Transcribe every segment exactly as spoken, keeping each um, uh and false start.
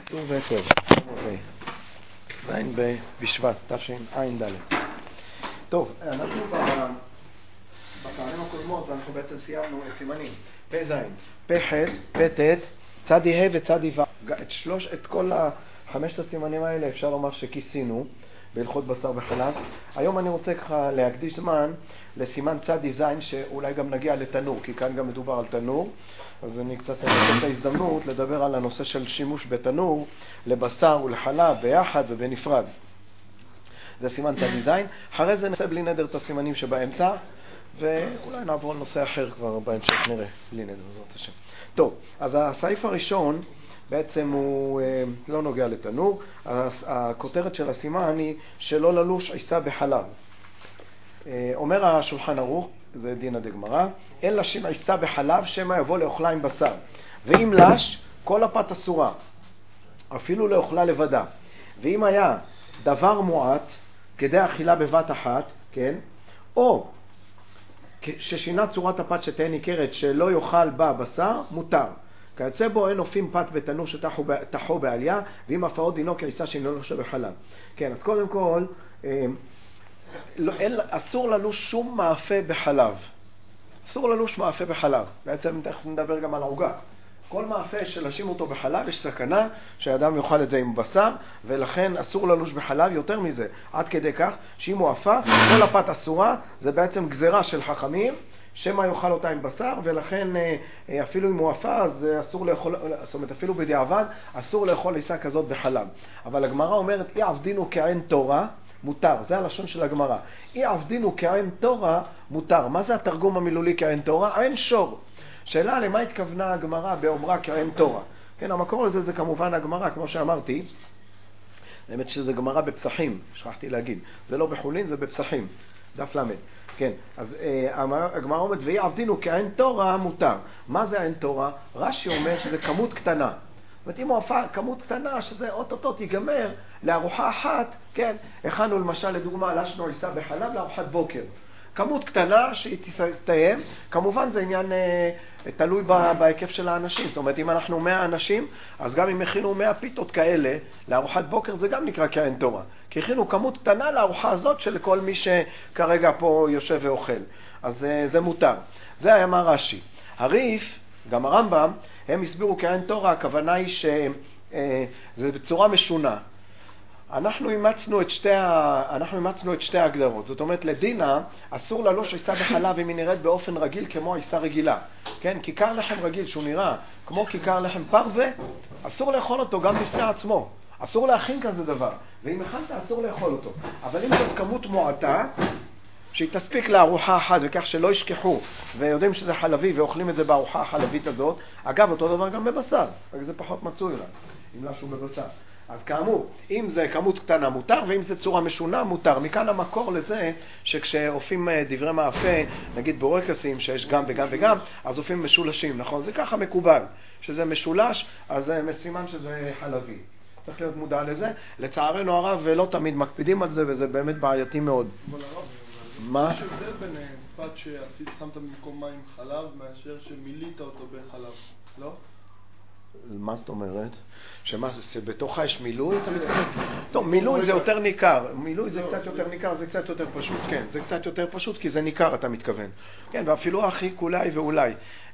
טוב וטוב. זין בשבט, תשע"ד. טוב, אנחנו בפעמים הקודמות, ואנחנו בעצם סיימנו את סימנים פ' ז', פ' ח', פ' ט', צדי ה' וצדי ו'. את שלוש, את כל החמשת הסימנים האלה אפשר לומר שכיסינו בהלכות בשר וחלב. היום אני רוצה ככה להקדיש זמן לסימן צדי ז', שאולי גם נגיע לתנור, כי כאן גם מדובר על תנור. אז אני קצת אנצל את ההזדמנות לדבר על הנושא של שימוש בתנור לבשר ולחלב ביחד ובנפרד. זה סימן צדי ז'. אחרי זה נעשה בלי נדר את הסימנים שבאמצע, ואולי נעבור על נושא אחר כבר בהמשך, נראה בלי נדר, זאת השם. טוב, אז הסעיף הראשון בעצם הוא אה, לא נוגע לתנור. הכותרת של הסימן היא שלא ללוש עיסה בחלב. אה, אומר השולחן ערוך, זה דינא דגמרא, אין לשים עיסה בחלב שמא יבוא לאוכלה עם בשר, ואם לש כל הפת אסורה, אפילו לאוכלה לבדה. ואם היה דבר מועט כדי אכילה בבת אחת, כן, או ששינה צורת הפת שתהיה ניכרת שלא יאכל בה בשר, מותר. כיוצא בו אין אופים פת בתנור שתחו בעליה, ואם הפעות דינו כעיסה שאינו לושה בחלב. כן, אז קודם כל, לא, אין, אסור ללוש שום מאפה בחלב. אסור ללוש מאפה בחלב. בעצם תכף נדבר גם על העוגה. כל מאפה שלשים אותו בחלב יש סכנה שהאדם יאכל את זה עם בשר, ולכן אסור ללוש בחלב. יותר מזה, עד כדי כך שאם הוא אפה, כל הפת אסורה, זה בעצם גזרה של חכמים, שמה יאכל אותה עם בשר, ולכן אפילו אם הוא אפה, אז אסור לאכול, זאת אומרת, אפילו בדיעבד, אסור לאכול עיסה כזאת בחלב. אבל הגמרא אומרת, אי עבדינו כעין תורה, מותר. זה הלשון של הגמרא. אי עבדינו כעין תורה, מותר. מה זה התרגום המילולי כעין תורה? עין שור. שאלה למה התכוונה הגמרא באומרה כעין תורה. כן, המקור לזה זה כמובן הגמרא, כמו שאמרתי. האמת שזה גמרא בפסחים, שכחתי להגיד. זה לא בחולין, זה בפסחים. דף למד. כן, אז אה, הגמרא אומרת, ואי עבדינו כעין תורה, מותר. מה זה עין תורה? רש"י אומר שזה כמות קטנה. זאת אומרת, אם הוא הופע כמות קטנה, שזה אוטוטוט ייגמר לארוחה אחת, כן, הכנו למשל לדוגמה, לשנו עיסה בחלב לארוחת בוקר. כמות קטנה שהיא תסתיים, כמובן זה עניין אה, תלוי בהיקף של האנשים. זאת אומרת, אם אנחנו מאה אנשים, אז גם אם הכינו מאה פיתות כאלה לארוחת בוקר, זה גם נקרא כעין תורה. כי הכינו כמות קטנה לארוחה הזאת של כל מי שכרגע פה יושב ואוכל. אז אה, זה מותר. זה היה מה רש"י. הריף, גם הרמב"ם, הם הסבירו כעין תורה, הכוונה היא שזה בצורה משונה. אנחנו אימצנו את שתי ה... אנחנו אימצנו את שתי ההגדרות. זאת אומרת, לדינה אסור ללוש עיסה בחלב אם היא נראית באופן רגיל כמו עיסה רגילה. כן, כיכר לחם רגיל שהוא נראה כמו כיכר לחם פרווה, אסור לאכול אותו גם בפני עצמו. אסור להכין כזה דבר. ואם הכנת, אסור לאכול אותו. אבל אם זאת כמות מועטה, שהיא תספיק לארוחה אחת וכך שלא ישכחו ויודעים שזה חלבי ואוכלים את זה בארוחה החלבית הזאת. אגב, אותו דבר גם בבשר, רק זה פחות מצוי לה, אם משהו בבשר. אז כאמור, אם זה כמות קטנה מותר, ואם זה צורה משונה מותר. מכאן המקור לזה שכשאופים דברי מאפה, נגיד בורקסים שיש גם וגם וגם, אז אופים משולשים, נכון? זה ככה מקובל, שזה משולש, אז זה סימן שזה חלבי. צריך להיות מודע לזה. לצערנו הרב ולא תמיד מקפידים על זה, וזה באמת בעייתי מאוד. מה? יש הבדל בין פת שעשית שמת במקום מים חלב מאשר שמילית אותו בחלב, לא? מה זאת אומרת? שמה, שבתוכה יש מילוי? טוב, מילוי זה יותר ניכר. מילוי זה קצת יותר ניכר, זה קצת יותר פשוט, כן. זה קצת יותר פשוט כי זה ניכר, אתה מתכוון. כן, ואפילו הכי אולי ואולי.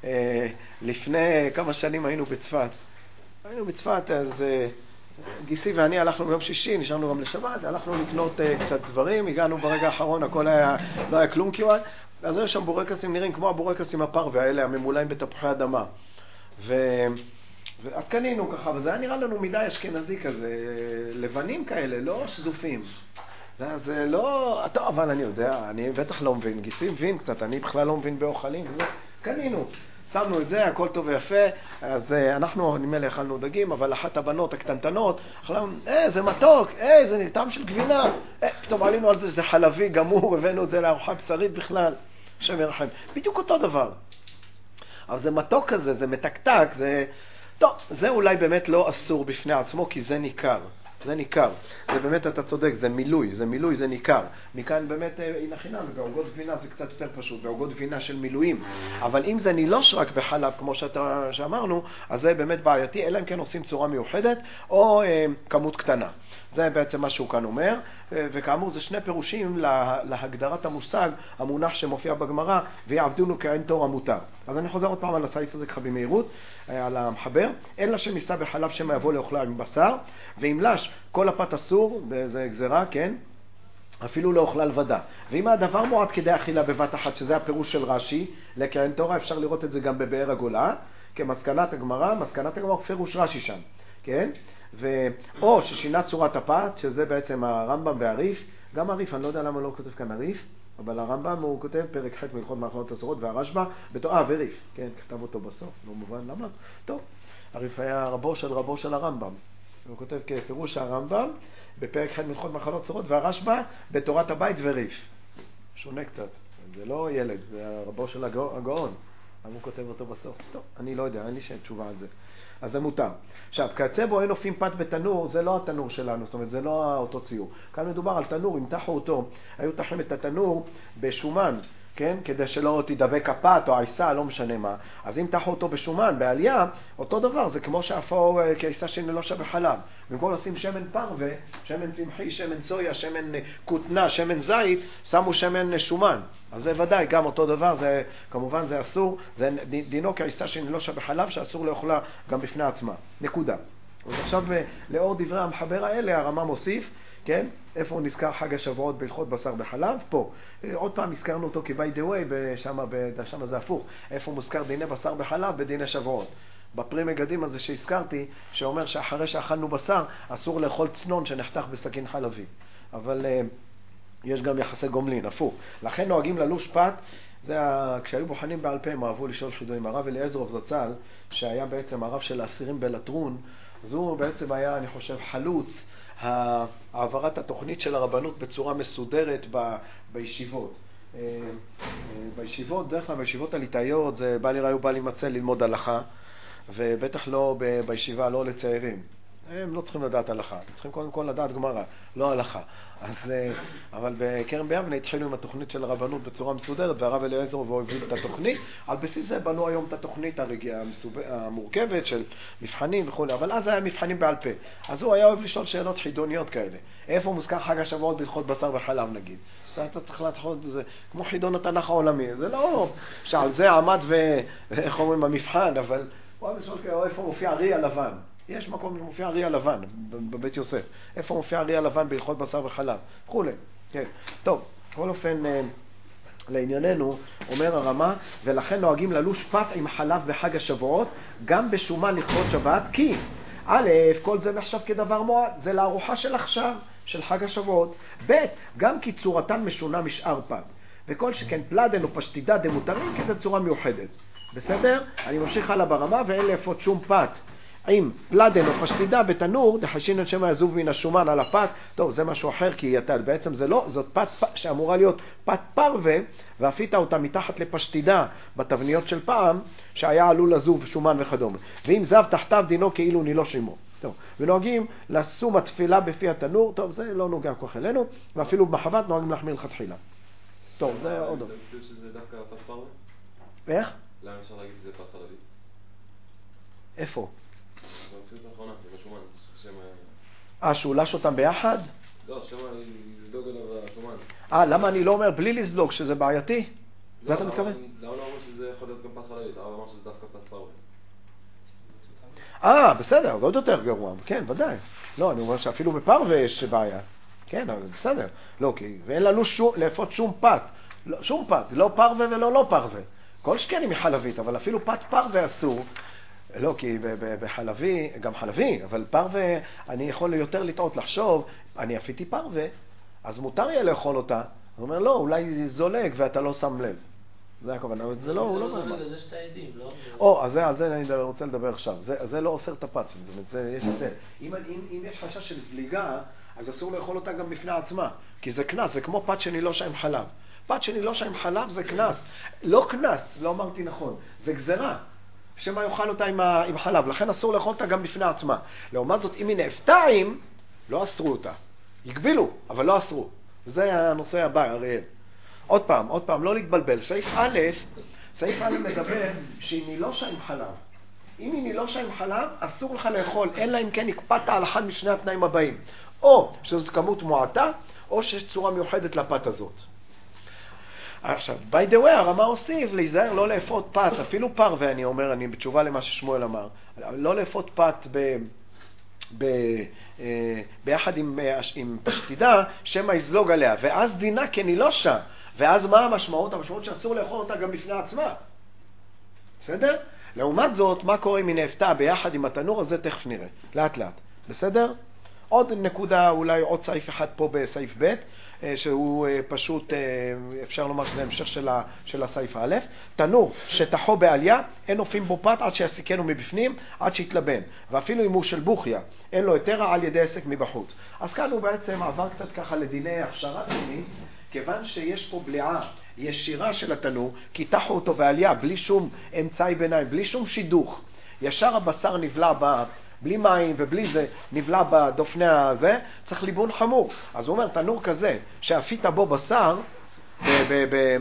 לפני כמה שנים היינו בצפת. היינו בצפת, אז גיסי ואני הלכנו ביום שישי, נשארנו גם לשבת, הלכנו לקנות קצת דברים, הגענו ברגע האחרון, הכל היה, לא היה כלום כמעט. אז היו שם בורקסים נראים כמו הבורקסים הפרווה האלה, הממולאים בתפוחי אדמה. ו... אז קנינו ככה, וזה היה נראה לנו מדי אשכנזי כזה, לבנים כאלה, לא שזופים. זה לא... טוב, אבל אני יודע, אני בטח לא מבין, גיסי מבין קצת, אני בכלל לא מבין באוכלים. קנינו, שמנו את זה, הכל טוב ויפה, אז אנחנו נמלא אכלנו דגים, אבל אחת הבנות הקטנטנות, אכלנו, אה, זה מתוק, אה, זה טעם של גבינה. אה, פתאום עלינו על זה שזה חלבי גמור, הבאנו את זה לארוחה בשרית בכלל. השם ירחם. בדיוק אותו דבר. אבל זה מתוק כזה, זה מתקתק, זה... טוב, זה אולי באמת לא אסור בפני עצמו, כי זה ניכר. זה ניכר. זה באמת, אתה צודק, זה מילוי, זה מילוי, זה ניכר. מכאן באמת אין חינם, ובעוגות גבינה זה קצת יותר פשוט, בעוגות גבינה של מילואים. אבל אם זה נילוש רק בחלב, כמו שאתה, שאמרנו, אז זה באמת בעייתי, אלא אם כן עושים צורה מיוחדת, או אה, כמות קטנה. זה בעצם מה שהוא כאן אומר, וכאמור זה שני פירושים לה, להגדרת המושג, המונח שמופיע בגמרא, ויעבדונו כאין תור המותר. אז אני חוזר עוד פעם על הסעיף הזה ככה במהירות, על המחבר, אלא שמיסה בחלב שמא יבוא לאוכלה עם בשר, ואם לש כל הפת אסור, זה גזרה, כן? אפילו לא אוכלה לבדה. ואם הדבר מועד כדי אכילה בבת אחת, שזה הפירוש של רש"י, לכהן תורה, אפשר לראות את זה גם בבאר הגולה, כמסקנת הגמרא, מסקנת הגמרא פירוש רש"י שם, כן? ו... או ששינה צורת הפת, שזה בעצם הרמב"ם בעריף, גם עריף, אני לא יודע למה לא כותב כאן עריף, אבל הרמב"ם הוא כותב פרק ח' מלכות מאכלות אסורות, והרשב"א, בתור, אה, וריף, כן, כתב אותו בסוף, לא מובן למה, טוב, עריף היה רבו של רבו של הרמב"ם, הוא כותב כפירוש הרמב"ם, בפרק ח' מלכות מאכלות אסורות, והרשב"א בתורת הבית וריף, שונה קצת, זה לא ילד, זה רבו של הגאון, אבל הוא כותב אותו בסוף, טוב, אני לא יודע, אין לי תשובה על זה. אז זה מותר. עכשיו, כעצה בו אין אופים פת בתנור, זה לא התנור שלנו, זאת אומרת, זה לא אותו ציור. כאן מדובר על תנור, אם תחו אותו, היו תחים את התנור בשומן, כן? כדי שלא תדבק הפת או העיסה, לא משנה מה. אז אם תחו אותו בשומן, בעלייה, אותו דבר, זה כמו שאפו כעיסה שנלושה בחלב. במקום לשים שמן פרווה, שמן צמחי, שמן סויה, שמן כותנה, שמן זית, שמו שמן שומן. אז זה ודאי, גם אותו דבר, זה, כמובן זה אסור, זה דינו כעיסה שנלושה בחלב, שאסור לאוכלה גם בפני עצמה. נקודה. אז עכשיו, לאור דברי המחבר האלה, הרמה מוסיף, כן? איפה הוא נזכר חג השבועות בהלכות בשר בחלב? פה. עוד פעם הזכרנו אותו כי by the way, שמה, שמה זה הפוך. איפה הוא מוזכר דיני בשר בחלב? בדיני שבועות. בפרי מגדים הזה שהזכרתי, שאומר שאחרי שאכלנו בשר, אסור לאכול צנון שנחתך בסכין חלבי. אבל uh, יש גם יחסי גומלין, הפוך. לכן נוהגים ללוש פת, זה ה... כשהיו בוחנים בעל פה, הם אהבו לשאול חידויים. הרב אליעזר זצ"ל, שהיה בעצם הרב של האסירים בלטרון, אז הוא בעצם היה, אני חושב, חלוץ, העברת התוכנית של הרבנות בצורה מסודרת ב... בישיבות. בישיבות, דרך כלל בישיבות הליטאיות, זה בא לי ראי ובא לי מצא ללמוד הלכה, ובטח לא ב... בישיבה, לא לצעירים. הם לא צריכים לדעת הלכה, הם צריכים קודם כל לדעת גמרא, לא הלכה. אז, אבל בקרן ביבנה התחילו עם התוכנית של הרבנות בצורה מסודרת, והרב אליעזר והוביל את התוכנית. על בסיס זה בנו היום את התוכנית הרגיעה, המורכבת של מבחנים וכו', אבל אז היה מבחנים בעל פה. אז הוא היה אוהב לשאול שאלות חידוניות כאלה. איפה מוזכר חג השבועות בהלכות בשר וחלב נגיד? אתה צריך להתחול, זה כמו חידון התנ"ך העולמי, זה לא שעל זה עמד ואיך אומרים המבחן, אבל הוא אוהב לשאול איפה מופיע ארי הלבן. יש מקום שמופיע ארי הלבן בבית יוסף. איפה מופיע ארי הלבן בהלכות בשר וחלב? וכולי. כן. טוב, בכל אופן, לענייננו, אומר הרמה, ולכן נוהגים ללוש פת עם חלב בחג השבועות, גם בשומן לכבוד שבת, כי א', כל זה נחשב כדבר מועד, זה לארוחה של עכשיו, של חג השבועות. ב', גם כי צורתן משונה משאר פת. וכל שכן פלדן או פשטידה דמותרים, כי זה צורה מיוחדת. בסדר? אני ממשיך הלאה ברמה, ואין לאפות שום פת. עם פלדן או פשטידה בתנור, דחשינן שמא יזוב מן השומן על הפת. טוב, זה משהו אחר, כי אתה, בעצם זה לא, זאת פת שאמורה להיות פת פרווה, ואפית אותה מתחת לפשטידה בתבניות של פעם, שהיה עלול לזוב שומן וכדומה. ואם זב תחתיו דינו כאילו נילוש עמו. טוב, ונוהגים לשום התפילה בפי התנור, טוב, זה לא נוגע כל כך אלינו, ואפילו במחבת נוהגים להחמיר לכתחילה. טוב, זה עוד עוד. אתה חושב שזה דווקא פת פרווה? איך? למה אפשר להגיד שזה פת חלבית? איפה? במציאות האחרונה, זה משומן, שם... אה, שהוא לש אותם ביחד? לא, שמה לזלוג עליו השומן. אה, למה אני לא אומר בלי לזלוג, שזה בעייתי? זה אתה מתכוון? למה לא אומר שזה יכול להיות גם פת חלבית? למה אומר שזה דווקא פת פרווה? אה, בסדר, זה עוד יותר גרוע, כן, ודאי. לא, אני אומר שאפילו בפרווה יש בעיה. כן, אבל בסדר. לא, כי... ואין לנו שום, לאפות שום פת. לא, שום פת, לא פרווה ולא לא פרווה. כל שכן היא מחלבית, אבל אפילו פת פרווה אסור. לא, כי בחלבי, גם חלבי, אבל פרווה, אני יכול יותר לטעות לחשוב, אני אפיתי פרווה, אז מותר יהיה לאכול אותה. הוא אומר, לא, אולי זולג ואתה לא שם לב. זה הכוונה, אבל זה לא, הוא לא אומר. זה שאתה עדים, לא? או, אז על זה אני רוצה לדבר עכשיו. זה לא אוסר את הפת, זאת אומרת, יש את זה. אם יש חשש של זליגה, אז אסור לאכול אותה גם בפני עצמה, כי זה כנס, זה כמו פת שנילושה עם חלב. פת שנילושה עם חלב זה כנס. לא כנס, לא אמרתי נכון, זה גזרה. שמה יאכל אותה עם, ה, עם חלב, לכן אסור לאכול אותה גם בפני עצמה. לעומת זאת, אם היא נאפתה עם, לא אסרו אותה. הגבילו, אבל לא אסרו. זה הנושא הבא, אריאל. עוד פעם, עוד פעם, לא להתבלבל. סעיף א', סעיף א' מדבר שהיא נילושה עם חלב. אם היא נילושה עם חלב, אסור לך לאכול, אלא אם כן הקפאת על אחד משני התנאים הבאים. או שזאת כמות מועטה, או שיש צורה מיוחדת לפת הזאת. עכשיו, by the way, הרמה הוסיף להיזהר לא לאפות פת, אפילו פרווה, אני אומר, אני בתשובה למה ששמואל אמר, לא לאפות פת ב... ב... ביחד עם, עם פשטידה, שמה יזלוג עליה, ואז דינה כנילושה, ואז מה המשמעות? המשמעות שאסור לאכול אותה גם בפני עצמה. בסדר? לעומת זאת, מה קורה אם היא נאפתה ביחד עם התנור הזה, תכף נראה, לאט לאט. בסדר? עוד נקודה, אולי עוד סעיף אחד פה בסעיף ב', שהוא פשוט, אפשר לומר שזה המשך של, ה, של הסעיף א', תנור שטחו בעליה, אין אופים בו פת עד שיסיקנו מבפנים, עד שיתלבן. ואפילו אם הוא של בוכיה, אין לו היתרה על ידי עסק מבחוץ. אז כאן הוא בעצם עבר קצת ככה לדיני הכשרת פנימית, כיוון שיש פה בליעה ישירה של התנור, כי תחו אותו בעליה, בלי שום אמצעי ביניים, בלי שום שידוך. ישר הבשר נבלע ב... בלי מים ובלי זה נבלע בדופני הזה, צריך ליבון חמור. אז הוא אומר, תנור כזה, שאפית בו בשר, ב- ב- ב-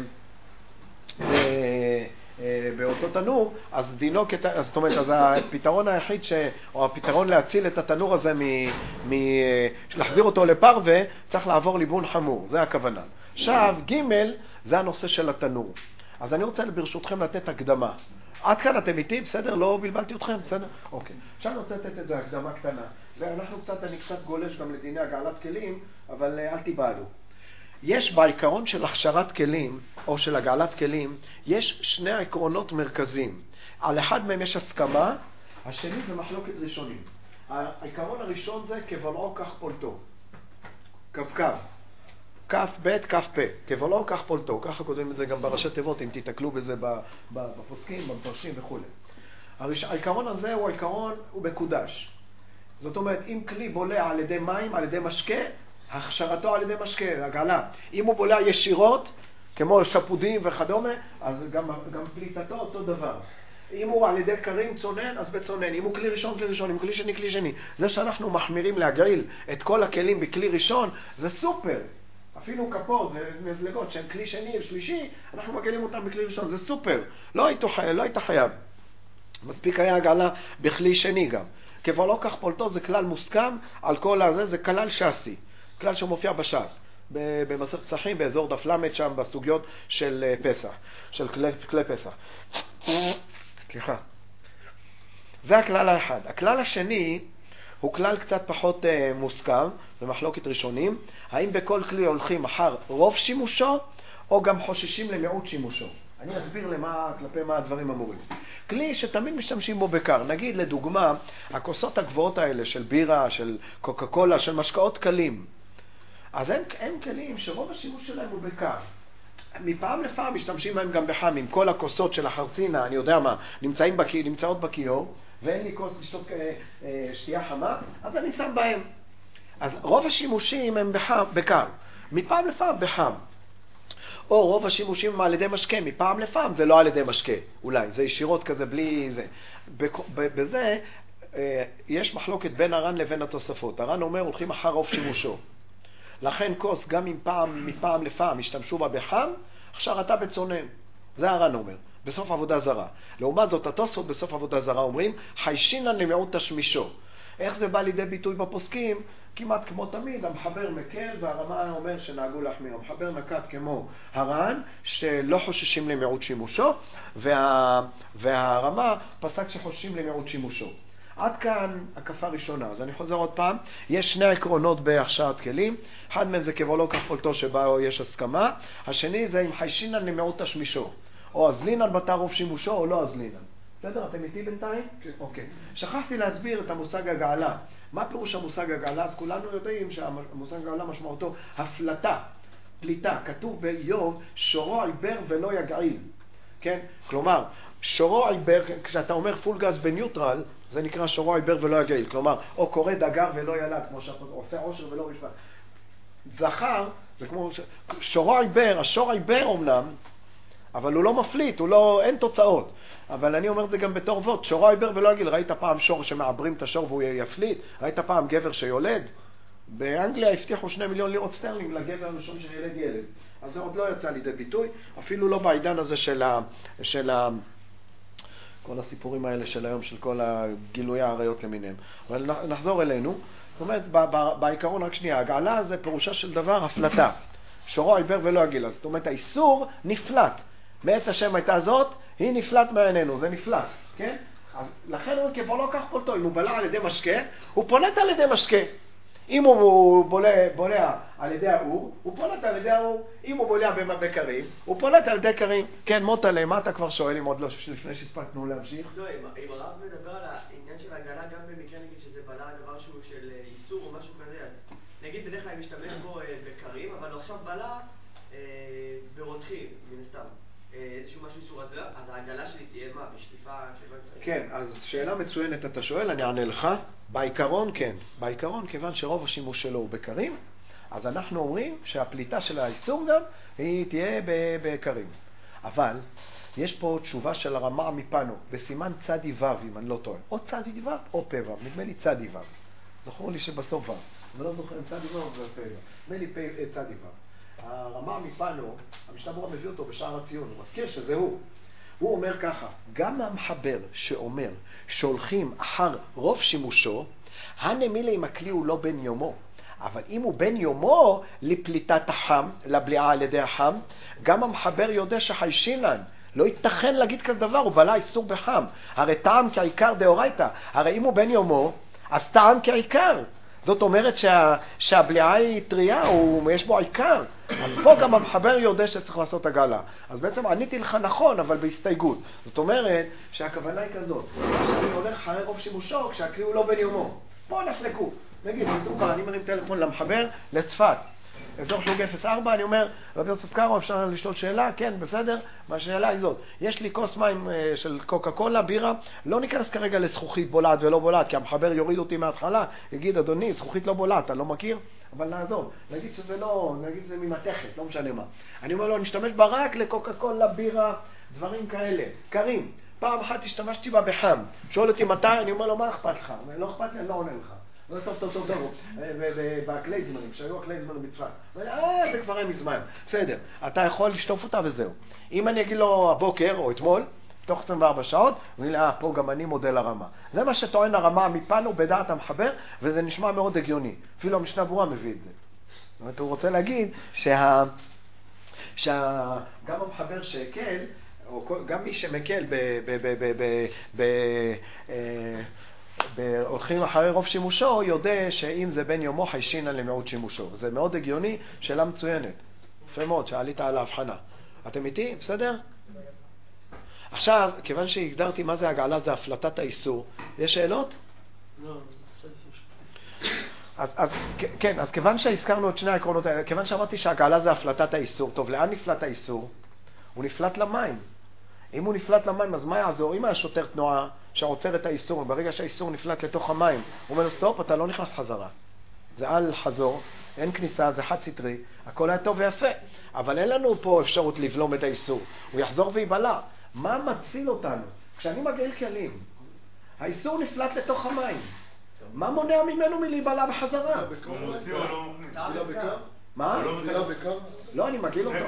ב- באותו תנור, אז דינו, כת... זאת אומרת, אז הפתרון היחיד, ש... או הפתרון להציל את התנור הזה, מ... מ... להחזיר אותו לפרווה, צריך לעבור ליבון חמור, זה הכוונה. עכשיו, ג' זה הנושא של התנור. אז אני רוצה ברשותכם לתת הקדמה. עד כאן אתם איתי, בסדר? לא בלבלתי אתכם, בסדר? אוקיי. עכשיו אני רוצה לתת את זה הקדמה קטנה. ואנחנו קצת, אני קצת גולש גם לדיני הגעלת כלים, אבל אל תיבהלו. יש בעיקרון של הכשרת כלים, או של הגעלת כלים, יש שני עקרונות מרכזיים. על אחד מהם יש הסכמה, השני זה מחלוקת ראשונים. העיקרון הראשון זה כבלעו כך פולטו. קו-קו. כף ב' כף פ', כבלעו כך פולטו. ככה כותבים את זה גם בראשי תיבות, אם תתקלו בזה בפוסקים, במפרשים וכו'. העיקרון הזה הוא העיקרון, הוא מקודש. זאת אומרת, אם כלי בולע על ידי מים, על ידי משקה, הכשרתו על ידי משקה, הגעלה. אם הוא בולע ישירות, כמו שפודים וכדומה, אז גם, גם פליטתו אותו דבר. אם הוא על ידי קרים צונן, אז בצונן. אם הוא כלי ראשון, כלי ראשון. אם כלי שני, כלי שני. זה שאנחנו מחמירים להגעיל את כל הכלים בכלי ראשון, זה סופר. אפילו כפות ומזלגות שהן כלי שני ושלישי, אנחנו מגעילים אותם בכלי ראשון. זה סופר. לא היית, לא היית חייב. מספיק היה הגעלה בכלי שני גם. כבלעו כך פולטו זה כלל מוסכם על כל הזה, זה כלל שסי. כלל שמופיע בש"ס, במסכת פסחים, באזור דף למד שם, בסוגיות של פסח, של כלי, כלי פסח. סליחה. זה הכלל האחד. הכלל השני הוא כלל קצת פחות uh, מוסכם, במחלוקת ראשונים. האם בכל כלי הולכים אחר רוב שימושו, או גם חוששים למיעוט שימושו? אני אסביר למה, כלפי מה הדברים אמורים. כלי שתמיד משתמשים בו בקר. נגיד, לדוגמה, הכוסות הגבוהות האלה של בירה, של קוקה קולה, של משקאות קלים. אז הם, הם כלים שרוב השימוש שלהם הוא בקר. מפעם לפעם משתמשים בהם גם בחם, עם כל הכוסות של החרצינה, אני יודע מה, נמצאים בקי, נמצאות בכיור, ואין לי כוס לשתות אה, אה, שתייה חמה, אז אני שם בהם. אז רוב השימושים הם בחם, בקר. מפעם לפעם בחם. או רוב השימושים הם על ידי משקה, מפעם לפעם זה לא על ידי משקה, אולי, זה ישירות כזה בלי זה. בזה אה, יש מחלוקת בין הר"ן לבין התוספות. הר"ן אומר, הולכים אחר רוב שימושו. לכן כוס, גם אם פעם, מפעם לפעם השתמשו בה בחם, הכשרתה בצונן. זה הר"ן אומר, בסוף עבודה זרה. לעומת זאת, התוספות בסוף עבודה זרה אומרים, חיישינן למיעוט תשמישו. איך זה בא לידי ביטוי בפוסקים? כמעט כמו תמיד, המחבר מקל, והרמה אומר שנהגו להחמיר. המחבר נקט כמו הר"ן, שלא חוששים למיעוט שימושו, וה... והרמה פסק שחוששים למיעוט שימושו. עד כאן הקפה ראשונה. אז אני חוזר עוד פעם. יש שני עקרונות בהכשרת כלים. אחד מהם זה כבלעו כך פולטו שבה יש הסכמה. השני זה אם חיישינן למיעוט תשמישו. או אזלינן בתר רוב שימושו או לא אזלינן. בסדר? אתם איתי בינתיים? כן. אוקיי. שכחתי להסביר את המושג הגעלה. מה פירוש המושג הגעלה? אז כולנו יודעים שהמושג הגעלה משמעותו הפלטה, פליטה. כתוב באיוב, שורו עיבר ולא יגעיל. כן? כלומר, שורו עיבר, כשאתה אומר פול גז בניוטרל, זה נקרא שורו עיבר ולא יגעיל. כלומר, או קורא דגר ולא ילד, כמו שעושה עושר ולא רשפה. זכר, זה כמו שורו עיבר, השור עיבר אומנם, אבל הוא לא מפליט, הוא לא, אין תוצאות. אבל אני אומר את זה גם בתור וות, שורו עיבר ולא יגעיל. ראית פעם שור שמעברים את השור והוא יפליט? ראית פעם גבר שיולד? באנגליה הבטיחו שני מיליון לירות סטרלינג לגבר הראשון שילד ילד. אז זה עוד לא יצא לידי ביטוי, אפילו לא בעידן הזה של ה... של ה... כל הסיפורים האלה של היום, של כל הגילויי העריות למיניהם. אבל נחזור אלינו. זאת אומרת, בעיקרון רק שנייה, הגעלה זה פירושה של דבר הפלטה. שורו עיבר ולא הגילה. זאת אומרת, האיסור נפלט. מעץ השם הייתה זאת, היא נפלט מעינינו, זה נפלט, כן? אז לכן הוא כבוא לא כך פולטו, אם הוא בלע על ידי משקה, הוא פולט על ידי משקה. אם הוא בולע, בולע על ידי האור, הוא פולט על ידי האור. אם הוא בולע בקרים, הוא פולט על ידי קרים. כן, מוטלה, מה אתה כבר שואל אם עוד לא, לפני שהספקנו להמשיך? לא, אם הרב מדבר על העניין של הגלה, גם במקרה נגיד שזה בלע דבר שהוא של איסור או משהו כזה, אז נגיד בדרך כלל משתמש בו בקרים, אבל עכשיו בלע ברותחים, מן הסתם. איזשהו משהו איסור הזה, אז העגלה שלי תהיה מה? בשטיפה? כן, אז שאלה מצוינת אתה שואל, אני אענה לך. בעיקרון כן, בעיקרון כיוון שרוב השימוש שלו הוא בקרים, אז אנחנו אומרים שהפליטה של האיסור גם היא תהיה בקרים. אבל יש פה תשובה של הרמ"א מפנו, בסימן צדי וו, אם אני לא טועה, או צדי וו או פ' וו, נדמה לי צדי וו. זכור לי שבסוף וו, אבל לא זוכר אם צדי וו או פ' וו, נדמה לי צדי וו. הרמ"א מפנו, המשנה ברורה מביא אותו בשער הציון, הוא מזכיר שזה הוא. הוא אומר ככה, גם המחבר שאומר שהולכים אחר רוב שימושו, הנמילה אם הכלי הוא לא בן יומו. אבל אם הוא בן יומו לפליטת החם, לבליעה על ידי החם, גם המחבר יודע שחיישינן. לא ייתכן להגיד כזה דבר, הוא בלע איסור בחם. הרי טעם כעיקר דאורייתא. הרי אם הוא בן יומו, אז טעם כעיקר. זאת אומרת שה, שהבליעה היא טריה, הוא, יש בו עיקר. אז פה גם המחבר יודע שצריך לעשות הגלה. אז בעצם עניתי לך נכון, אבל בהסתייגות. זאת אומרת שהכוונה היא כזאת. שאני הולך אחרי רוב שימושו כשהכלי הוא לא בן יומו. פה נחלקו. נגיד, לדוגמה, אני מרים טלפון למחבר לצפת. אזור שלוג אפס ארבע, אני אומר, רבי יוסף קארו, אפשר לשאול שאלה? כן, בסדר? והשאלה היא זאת. יש לי כוס מים של קוקה קולה, בירה, לא ניכנס כרגע לזכוכית בולעת ולא בולעת, כי המחבר יוריד אותי מההתחלה, יגיד, אדוני, זכוכית לא בולעת, אתה לא מכיר? אבל נעזוב, נגיד שזה לא, נגיד שזה ממתכת, לא משנה מה. אני אומר לו, נשתמש בה רק לקוקה קולה, בירה, דברים כאלה, קרים. פעם אחת השתמשתי בה בחם. שואל אותי מתי, אני אומר לו, מה אכפת לך? לא אכפת לי, אני לא עונה לך. טוב, טוב, טוב, טוב, בקלייזמרים, כשהיו הקלייזמרים בצפת. אה, זה כבר אין מזמן. בסדר, אתה יכול לשטוף אותה וזהו. אם אני אגיד לו הבוקר או אתמול, תוך עשרים וארבע שעות, הוא יגיד, אה, פה גם אני מודל הרמה. זה מה שטוען הרמה מפנו בדעת המחבר, וזה נשמע מאוד הגיוני. אפילו המשנה ברורה מביא את זה. זאת אומרת, הוא רוצה להגיד שה... שה... גם המחבר שהקל, או גם מי שמקל ב... ב... ב... ב... ב... ב... הולכים אחרי רוב שימושו, יודע שאם זה בן יומו חיישינן למיעוט שימושו. זה מאוד הגיוני, שאלה מצוינת. יפה מאוד, שעלית על ההבחנה. אתם איתי? בסדר? עכשיו, כיוון שהגדרתי מה זה הגעלה, זה הפלטת האיסור. יש שאלות? לא. אז, אז, כן, אז כיוון שהזכרנו את שני העקרונות האלה, כיוון שאמרתי שהגעלה זה הפלטת האיסור, טוב, לאן נפלט האיסור? הוא נפלט למים. אם הוא נפלט למים, אז מה יעזור? אם היה שוטר תנועה שעוצר את האיסור, ברגע שהאיסור נפלט לתוך המים, הוא אומר לו, סטופ, אתה לא נכנס חזרה. זה על חזור, אין כניסה, זה חד סטרי, הכל היה טוב ויפה. אבל אין לנו פה אפשרות לבלום את האיסור. הוא יחזור ויבלע. מה מציל אותנו? כשאני מגעיל כלים, האיסור נפלט לתוך המים. מה מונע ממנו מלהיבלע בחזרה? מה? לא, אני מגעיל אותו.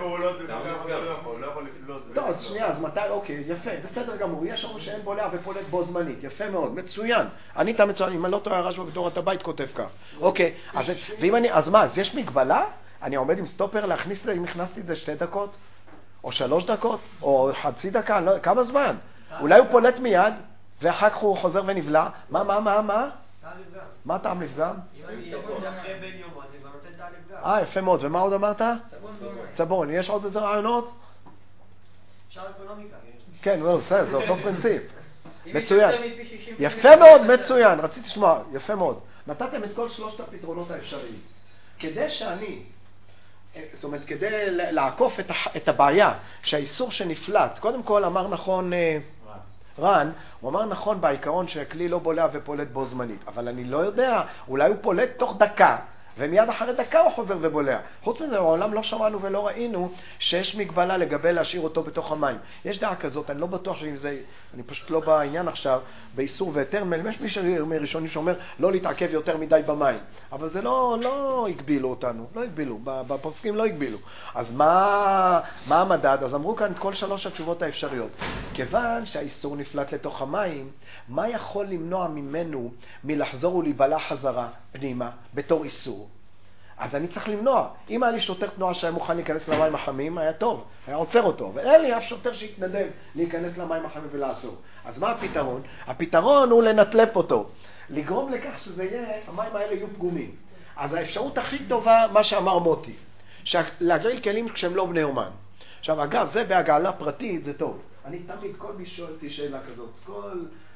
טוב, אז שנייה, אז מתי? אוקיי, יפה, בסדר גמור. יש לנו שאין בולע ופולט בו זמנית. יפה מאוד, מצוין. אני איתה מצוין, אם אני לא טועה, הרשב"א בתורת הבית כותב כך. אוקיי, ואם אני, אז מה, אז יש מגבלה? אני עומד עם סטופר להכניס, אם הכנסתי את זה שתי דקות? או שלוש דקות? או חצי דקה? כמה זמן? אולי הוא פולט מיד, ואחר כך הוא חוזר ונבלע. מה, מה, מה, מה? מה טעם לפגם? אם אני יכול אחרי בן יום, אז אני כבר נותן טעם לפגם. אה, יפה מאוד. ומה עוד אמרת? צבון. יש עוד איזה רעיונות? אפשר אקונומיקה. כן, לא, זה אותו פרינציפ. מצוין. יפה מאוד, מצוין. רציתי לשמוע, יפה מאוד. נתתם את כל שלושת הפתרונות האפשריים. כדי שאני, זאת אומרת, כדי לעקוף את הבעיה שהאיסור שנפלט, קודם כל אמר נכון רן, הוא אמר נכון בעיקרון שהכלי לא בולע ופולט בו זמנית, אבל אני לא יודע, אולי הוא פולט תוך דקה, ומיד אחרי דקה הוא חוזר ובולע. חוץ מזה, בעולם לא שמענו ולא ראינו שיש מגבלה לגבי להשאיר אותו בתוך המים. יש דעה כזאת, אני לא בטוח שאם זה, אני פשוט לא בעניין עכשיו, באיסור והיתר, יש מישהו מראשונים שאומר לא להתעכב יותר מדי במים. אבל זה לא, לא הגבילו אותנו, לא הגבילו, בפוסקים לא הגבילו. אז מה, מה המדד? אז אמרו כאן את כל שלוש התשובות האפשריות. כיוון שהאיסור נפלט לתוך המים, מה יכול למנוע ממנו מלחזור ולהיבלע חזרה פנימה בתור איסור? אז אני צריך למנוע. אם היה לי שוטר תנועה שהיה מוכן להיכנס למים החמים, היה טוב, היה עוצר אותו. ואין לי אף שוטר שהתנדב להיכנס למים החמים ולעצור. אז מה הפתרון? הפתרון הוא לנטלף אותו. לגרום לכך שזה יהיה, המים האלה יהיו פגומים. אז האפשרות הכי טובה, מה שאמר מוטי, להגריל כלים כשהם לא בני אומן. עכשיו, אגב, זה בהגעלה פרטית, זה טוב. אני תמיד, כל מי שואל אותי שאלה כזאת, כל...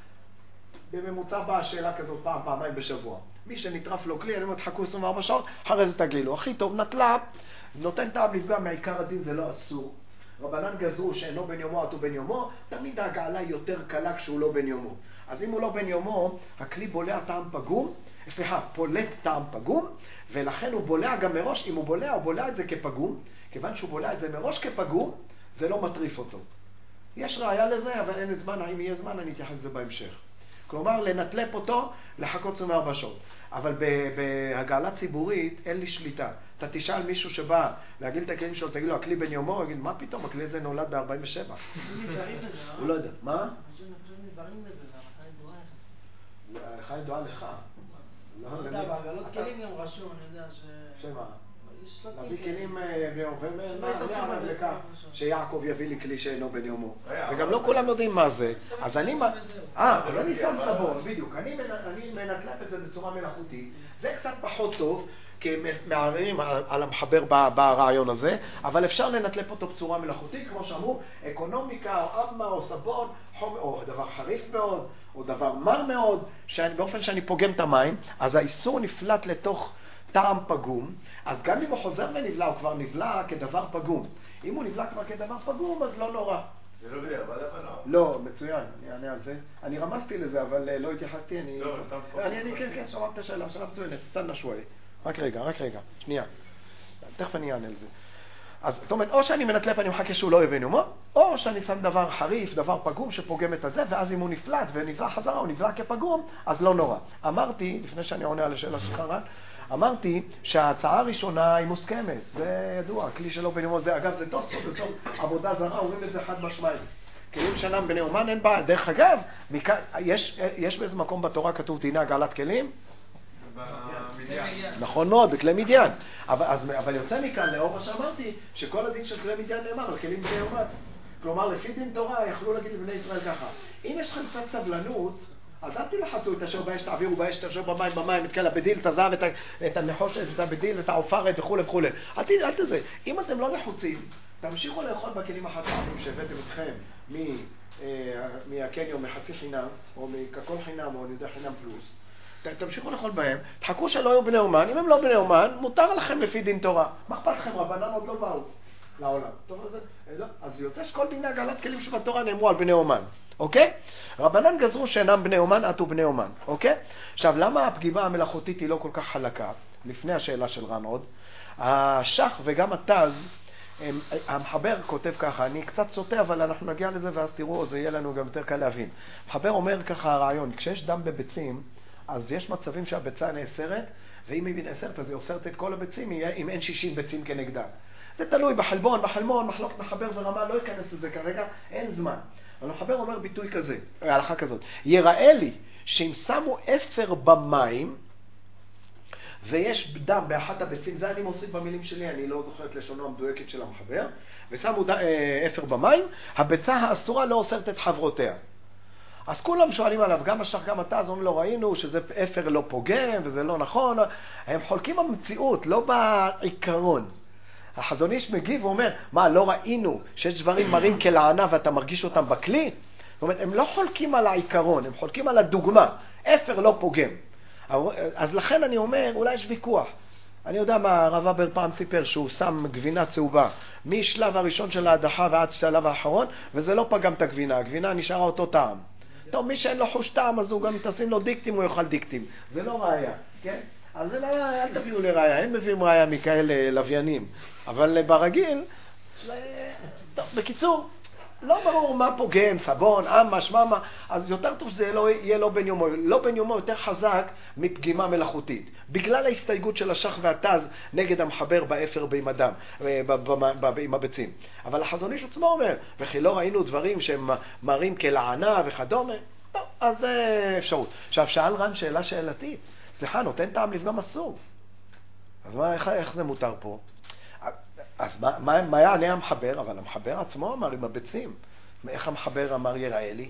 בממוצע באה שאלה כזאת פעם, פעמיים בשבוע. מי שנטרף לו כלי, אני אומר, תחכו עשרים וארבע שעות, אחרי זה תגילו. הכי טוב, נטל"פ, נותן טעם לפגוע, מעיקר הדין זה לא אסור. רבנן גזרו שאינו בן יומו, עטו בן יומו, תמיד ההגעלה היא יותר קלה כשהוא לא בן יומו. אז אם הוא לא בן יומו, הכלי בולע טעם פגום, סליחה, פולט טעם פגום, ולכן הוא בולע גם מראש, אם הוא בולע, הוא בולע את זה כפגום, כיוון שהוא בולע את זה מראש כפגום, זה לא מטריף אותו. יש ראיה לזה, אבל אין זמן, האם יהיה זמן, אני אתייחס לזה בהמשך. כלומר, לנטלף אותו, לחכות עשרים וארבע שעות. אבל בהגעלה ציבורית אין לי שליטה. אתה תשאל מישהו שבא להגיד את הכלים שלו, תגיד לו, הכלי בן יומו, הוא יגיד, מה פתאום, הכלי הזה נולד ב-ארבעים ושבע. הוא לא יודע. מה? אני חושב נדברים בזה, זה חי דועה לך. חי דועה לך. לא יודע, בהגעלות כלים גם רשום, אני יודע ש... שמה? להביא כלים ועומד לכך שיעקב יביא לי כלי שאינו בן יומו. וגם לא כולם יודעים מה זה. אז אני... אה, אבל אני שם סבון, בדיוק. אני מנטלף את זה בצורה מלאכותית. זה קצת פחות טוב, כי מערערים על המחבר ברעיון הזה, אבל אפשר לנטלף אותו בצורה מלאכותית, כמו שאמרו, אקונומיקה או אבמה או סבון, או דבר חריף מאוד, או דבר מר מאוד, באופן שאני פוגם את המים, אז האיסור נפלט לתוך טעם פגום, אז גם אם הוא חוזר ונבלע, הוא כבר נבלע כדבר פגום. אם הוא נבלע כבר כדבר פגום, אז לא נורא. זה לא בדיוק, אבל איפה לא? לא, מצוין, אני אענה על זה. אני רמזתי לזה, אבל לא התייחסתי, אני... לא, אני, אני, כן, כן, שמעת את השאלה, שאלה מצוינת, סתן נשואי. רק רגע, רק רגע, שנייה. תכף אני אענה על זה. אז זאת אומרת, או שאני מנטלף, אני מחכה שהוא לא יבין הומור, או שאני שם דבר חריף, דבר פגום שפוגם את הזה, ואז אם הוא נפלט ונבלע חזרה, הוא נבלע כפגום, אז לא נורא. אמרתי, לפני שאני עונה על השאלה שלך, רן, אמרתי שההצעה הראשונה היא מוסכמת, זה ידוע, כלי שלא בן יומו, זה אגב זה תוספות, זה סוף עבודה זרה, אומרים את זה חד משמעית. כלים שאינם בני אומן אין בעיה. דרך אגב, יש, יש באיזה מקום בתורה כתוב תהינה הגעלת כלים? נכון מאוד, בכלי מדיין. אבל, אז, אבל יוצא מכאן לאור מה שאמרתי, שכל הדין של כלי מדיין נאמר על כלים בני אומן. כלומר, לפי דין תורה יכלו להגיד לבני ישראל ככה, אם יש לכם קצת סבלנות, אז אל תלחצו את אשר באש, תעבירו באש, תאשר במים, במים, את כל הבדיל, את הזהב, את הנחושת, את הבדיל, את העופרת וכו' וכו'. אל תזה. אם אתם לא לחוצים, תמשיכו לאכול בכלים החד פעמים שהבאתם אתכם מהקניון, מחצי חינם, או מככל חינם, או אני יודע חינם פלוס. תמשיכו לאכול בהם, תחכו שלא יהיו בני אומן. אם הם לא בני אומן, מותר לכם לפי דין תורה. מה אכפת לכם? רבנן עוד לא באו לעולם. טוב, אז, אז יוצא שכל דיני הגעלת כלים שבתורה נאמרו על בני אומן. אוקיי? רבנן גזרו שאינם בני אומן, עטו בני אומן. אוקיי? עכשיו, למה הפגימה המלאכותית היא לא כל כך חלקה? לפני השאלה של רן עוד. השח וגם התז, המחבר כותב ככה, אני קצת סוטה, אבל אנחנו נגיע לזה ואז תראו, זה יהיה לנו גם יותר קל להבין. המחבר אומר ככה הרעיון, כשיש דם בביצים, אז יש מצבים שהביצה נאסרת, ואם היא נאסרת, אז היא אוסרת את כל הביצים, אם אין שישים ביצים כנגדה. זה תלוי בחלבון, בחלמון, מחלוקת מחבר ורמה, לא ייכנס לזה כרגע, אין זמן. אבל המחבר אומר ביטוי כזה, הלכה כזאת, יראה לי שאם שמו אפר במים, ויש דם באחת הביצים, זה אני מוסיף במילים שלי, אני לא זוכר את לשונו המדויקת של המחבר, ושמו ד... אפר במים, הביצה האסורה לא אוסרת את חברותיה. אז כולם שואלים עליו, גם השח גם אתה, אז אומרים לא ראינו שזה אפר לא פוגם וזה לא נכון, הם חולקים במציאות, לא בעיקרון. החזון איש מגיב ואומר, מה, לא ראינו שיש דברים מרים כלענה ואתה מרגיש אותם בכלי? זאת אומרת, הם לא חולקים על העיקרון, הם חולקים על הדוגמה, אפר לא פוגם. אז לכן אני אומר, אולי יש ויכוח. אני יודע מה הרב אבר פעם סיפר, שהוא שם גבינה צהובה משלב הראשון של ההדחה ועד שלב האחרון, וזה לא פגם את הגבינה, הגבינה נשארה אותו טעם. טוב, מי שאין לו חוש טעם, אז הוא גם תשים לו דיקטים, הוא יאכל דיקטים. זה לא ראיה, כן? אז לא, אל תביאו לי ראיה, הם מביאים ראיה מכאלה לוויינים. אבל ברגיל, טוב, בקיצור, לא ברור מה פוגם, סבון, אמש, ממה, אז יותר טוב שזה לא, יהיה לא בן יומו. לא בן יומו יותר חזק מפגימה מלאכותית. בגלל ההסתייגות של השח והתז נגד המחבר באפר ועם הדם, עם הביצים. אבל החזון איש עצמו אומר, וכי לא ראינו דברים שהם מראים כלענה וכדומה, טוב, אז זה אפשרות. עכשיו, שאל רן שאלה שאלתית. סליחה, נותן טעם לפגם אסור. אז מה, איך, איך זה מותר פה? אז מה, מה, מה יענה המחבר? אבל המחבר עצמו אמר עם הביצים. איך המחבר אמר יראה לי?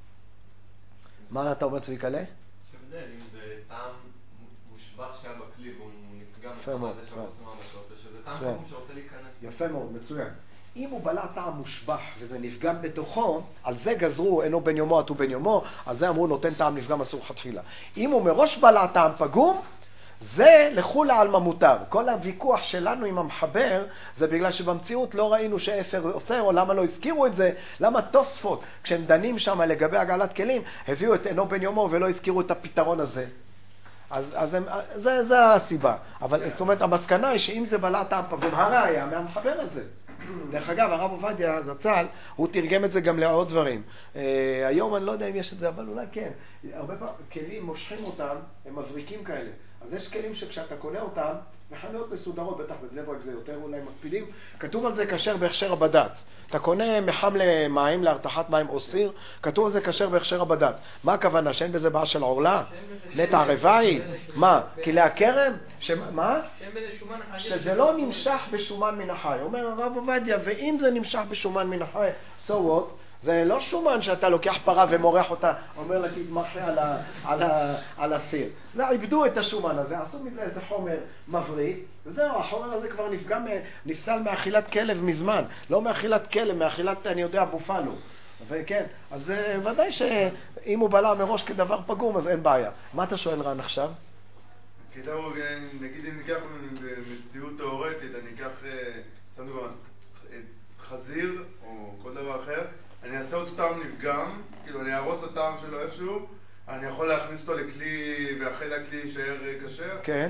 מה אתה אומר צביקה לה? שבדל, אם זה טעם מושבח שהיה בכלי והוא נפגע יפה מאוד, מחמת שעבור סמר בשעות, שזה טעם כמות שרוצה להיכנס. יפה מאוד, מצוין. אם הוא בלע טעם מושבח וזה נפגם בתוכו, על זה גזרו אינו בן יומו עטו בן יומו, על זה אמרו נותן טעם נפגם אסור חתחילה. אם הוא מראש בלע טעם פגום, זה לכולה עלמא מותר. כל הוויכוח שלנו עם המחבר זה בגלל שבמציאות לא ראינו שאפר עושה, או למה לא הזכירו את זה, למה תוספות כשהם דנים שם לגבי הגעלת כלים הביאו את אינו בן יומו ולא הזכירו את הפתרון הזה. אז, אז הם, זה, זה הסיבה. אבל זאת אומרת, המסקנה היא שאם זה בלע טעם פגום, הראיה מהמחבר הזה. דרך אגב, הרב עובדיה זצ"ל, הוא תרגם את זה גם לעוד דברים. אה, היום אני לא יודע אם יש את זה, אבל אולי כן. הרבה פעמים כלים מושכים אותם, הם מבריקים כאלה. אז יש כלים שכשאתה קונה אותם, בחנויות מסודרות, בטח בבני ברק זה יותר אולי מקפידים, כתוב על זה כשר בהכשר הבד"ץ. אתה קונה מחם למים, להרתחת מים או סיר, כתוב על זה כשר בהכשר הבד"ץ. מה הכוונה? שאין בזה בעיה של עורלה? נטע ערבי? מה? כלי הכרם? מה? שזה לא נמשך בשומן מן החי. אומר הרב עובדיה, ואם זה נמשך בשומן מן החי, so what? זה לא שומן שאתה לוקח פרה ומורח אותה, אומר לה תתמחה על, ה, על, ה, על הסיר. זה עיבדו את השומן הזה, עשו מזה איזה חומר מבריד, וזהו, החומר הזה כבר נפגע, נפסל מאכילת כלב מזמן, לא מאכילת כלב, מאכילת, אני יודע, בופלו. וכן, אז ודאי שאם הוא בלע מראש כדבר פגום, אז אין בעיה. מה אתה שואל רן עכשיו? כדאו, נגיד אם ניקח במציאות תיאורטית, אני אקח, סתם דוגמא, חזיר או כל דבר אחר, אני אעשה אותו טעם נפגם, כאילו אני ארוס את הטעם שלו איפשהו, אני יכול להכניס אותו לכלי, ואחרי הכלי יישאר כשר? כן.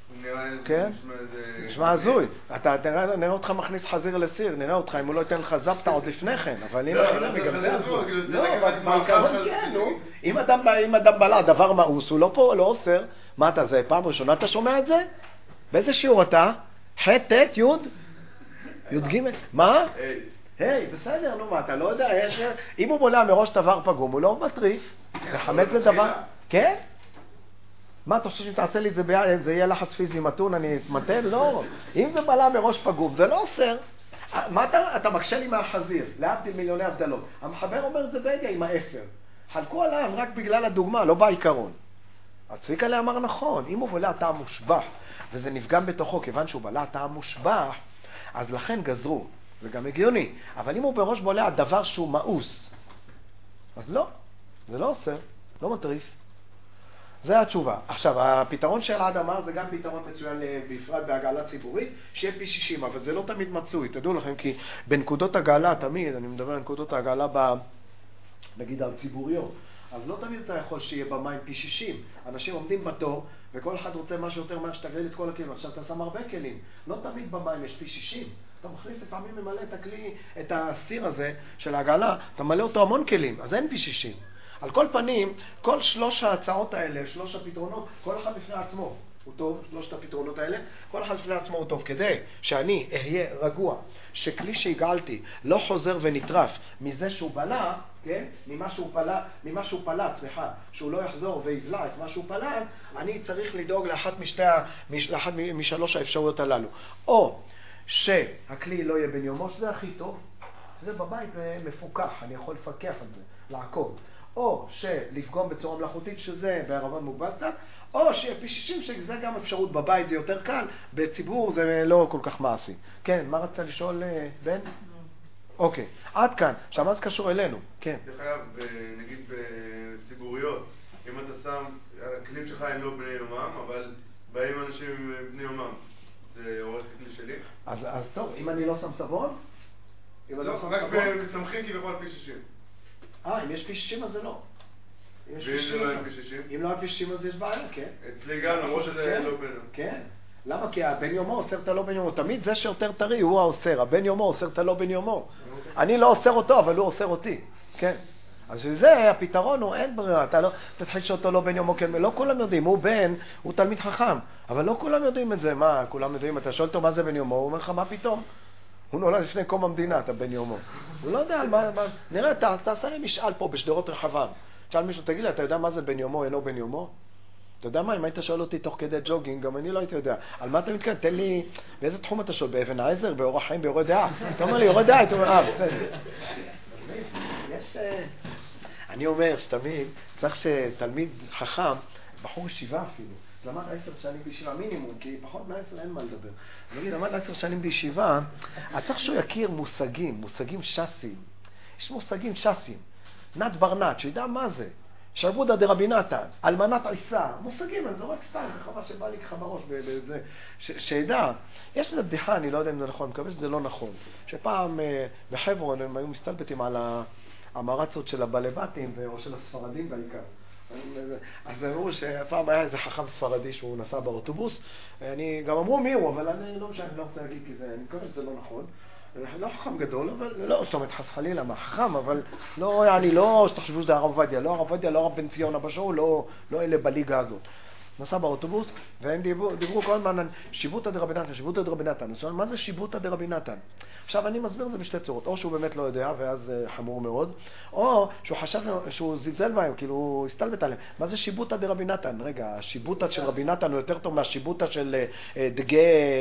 כן? נשמע הזוי. אתה נראה אותך מכניס חזיר לסיר, נראה אותך אם הוא לא ייתן לך זפתה עוד לפני כן, אבל אם אכילה מגם זה הזוי. לא, אבל בעיקרון כן, נו. אם אדם בלע דבר מאוס, הוא לא פה, לא אוסר. מה אתה, זה פעם ראשונה אתה שומע את זה? באיזה שיעור אתה? ח' ט' י' י' ג' מה? היי, בסדר, נו מה, אתה לא יודע, יש... אם הוא בולע מראש דבר פגום, הוא לא מטריף. לחמץ זה דבר... כן? מה, אתה חושב שאם תעשה לי את זה, זה יהיה לחץ פיזי מתון, אני אתמתן? לא. אם זה בלע מראש פגום, זה לא אוסר. מה אתה, אתה מקשה לי מהחזיר, להבדיל מיליוני הבדלות. המחבר אומר את זה בגלל עם האפר. חלקו עליו רק בגלל הדוגמה, לא בעיקרון. הצביקה לה אמר נכון, אם הוא בולע טעם מושבח, וזה נפגם בתוכו כיוון שהוא בלע טעם מושבח, אז לכן גזרו. זה גם הגיוני. אבל אם הוא בראש בולע דבר שהוא מאוס, אז לא. זה לא עושה, לא מטריף. זה התשובה. עכשיו, הפתרון שאלעד אמר זה גם פתרון מצוין בפרט בהגעלה ציבורית, שיהיה פי שישים, אבל זה לא תמיד מצוי. תדעו לכם, כי בנקודות הגעלה, תמיד, אני מדבר על נקודות הגעלה, ב, נגיד, הציבוריות, אז לא תמיד אתה יכול שיהיה במים פי שישים. אנשים עומדים בתור, וכל אחד רוצה משהו יותר מה שתגלל את כל הכלים. עכשיו, אתה שם הרבה כלים. לא תמיד במים יש פי שישים. אתה מכניס לפעמים ממלא את הכלי, את הסיר הזה של העגלה, אתה מלא אותו המון כלים, אז אין פי שישים. על כל פנים, כל שלוש ההצעות האלה, שלוש הפתרונות, כל אחד בפני עצמו הוא טוב, שלושת הפתרונות האלה, כל אחד בפני עצמו הוא טוב, כדי שאני אהיה רגוע, שכלי שהגעלתי לא חוזר ונטרף מזה שהוא בלע, כן? ממה שהוא פלט, ממה שהוא פלט, סליחה, שהוא לא יחזור ויבלע את מה שהוא פלט, אני צריך לדאוג לאחת משתי, לאחת משלוש האפשרויות הללו. או שהכלי לא יהיה בן יומו, שזה הכי טוב, זה בבית מפוקח, אני יכול לפקח על זה, לעקוב. או שלפגום בצורה מלאכותית, שזה בערבון מוגבל קצת, או שיהיה פי שישים, שזה גם אפשרות בבית, זה יותר קל, בציבור זה לא כל כך מעשי. כן, מה רצה לשאול בן? אוקיי, עד כאן. עכשיו, מה זה קשור אלינו? כן. זה חייב, נגיד בציבוריות, אם אתה שם, הכלים שלך הם לא בני יומם, אבל באים אנשים בני יומם. זה עורך כלי שלי? אז, אז טוב, אם אני לא שם סבון? לא, רק מסמכים כביכול פי שישים. אה, אם יש פי שישים אז זה לא. ואם זה לא עם שישים? אם לא עם שישים אז יש בעיה, כן. אצלי גם, למרות שזה לא בן יום. כן. למה? כי הבן יומו אוסר את הלא בן יומו. תמיד זה שיותר טרי הוא האוסר. הבן יומו אוסר את הלא בן יומו. אני לא אוסר אותו, אבל הוא אוסר אותי. כן. אז זה הפתרון, הוא אין ברירה. אתה לא תתחיל שאותו לא בן יומו, כן. לא כולם יודעים. הוא בן, הוא תלמיד חכם. אבל לא כולם יודעים את זה. מה? כולם יודעים. אתה שואל אותו מה זה בן יומו, הוא אומר לך, מה פתאום? הוא נולד לפני קום המדינה, אתה בן יומו. הוא לא יודע על מה... נראה, תעשה לי משאל פה בשדרות רחבם. שאל מישהו, תגיד לי, אתה יודע מה זה בן יומו, אינו בן יומו? אתה יודע מה, אם היית שואל אותי תוך כדי ג'וגינג, גם אני לא הייתי יודע. על מה אתה מתכוון? תן לי, באיזה תחום אתה שואל? באבן העזר, באורח חיים, באורי דעה? אתה אומר לי, אורי דעה, אתה אומר, אה, בסדר. יש... אני אומר שתמיד, צריך שתלמיד חכם, בחור ישיבה אפילו, למד עשר שנים בישיבה, מינימום, כי פחות מעשר אין מה לדבר. נגיד, למד עשר שנים בישיבה, אז צריך שהוא יכיר מושגים, מושגים שסים. יש מושגים שסים. נת ברנת, שידע מה זה. שרבודה דרבי נתן, אלמנת עיסה, מושגים, זה רק סתם, זה חבל שבא לי ככה בראש, בזה, שידע. יש לזה בדיחה, אני לא יודע אם זה נכון, אני מקווה שזה לא נכון. שפעם בחברון הם היו מסתלבטים על המרצות של הבלבטים, או של הספרדים בעיקר. אז אמרו שפעם היה איזה חכם ספרדי שהוא נסע באוטובוס, אני גם אמרו מי הוא, אבל אני לא משנה, אני לא רוצה להגיד כי זה, אני מקווה שזה לא נכון. לא חכם גדול, אבל לא, זאת אומרת, חס חלילה מה חכם, אבל לא, אני לא, שתחשבו שזה הרב עובדיה, לא הרב עובדיה, לא הרב בן ציון הבשור, לא, לא אלה בליגה הזאת. נסע באוטובוס, והם דיברו, דיברו כל הזמן על שיבותא דרבי נתן, שיבותא דרבי נתן. אז מה זה שיבותא דרבי נתן? עכשיו, אני מסביר את זה בשתי צורות. או שהוא באמת לא יודע, ואז חמור מאוד, או שהוא חשב שהוא זלזל בהם, כאילו הוא הסתלבט עליהם. מה זה שיבותא דרבי נתן? רגע, השיבותא של רבי נתן הוא יותר טוב מהשיבותא של דגי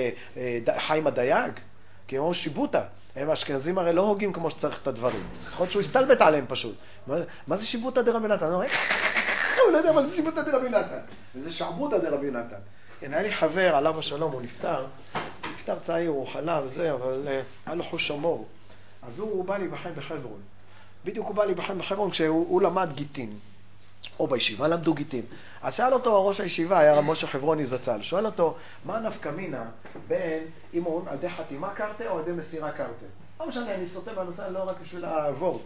חיים הדייג? כי הם אמרו שיבותא. הם האשכנזים הרי לא הוגים כמו שצריך את הדברים. יכול להיות שהוא הסתלבט עליהם פשוט. מה זה שיבותא דרבי נתן? הוא לא יודע מה זה שיבותא דרבי נתן. וזה שעבותא דרבי נתן. היה לי חבר, עליו השלום, הוא נפטר. נפטר צעיר, הוא חלה וזה, אבל היה לו חוש הומור. אז הוא בא להיבחן בחברון. בדיוק הוא בא להיבחן בחברון כשהוא למד גיטין. או בישיבה למדו גיטין. אז שאל אותו ראש הישיבה, היה משה חברוני זצ"ל, שואל אותו, מה נפקא מינה בין אימון על ידי חתימה קרתא או על ידי מסירה קרתא? לא משנה, אני סוטה בנושא לא רק בשביל העבור.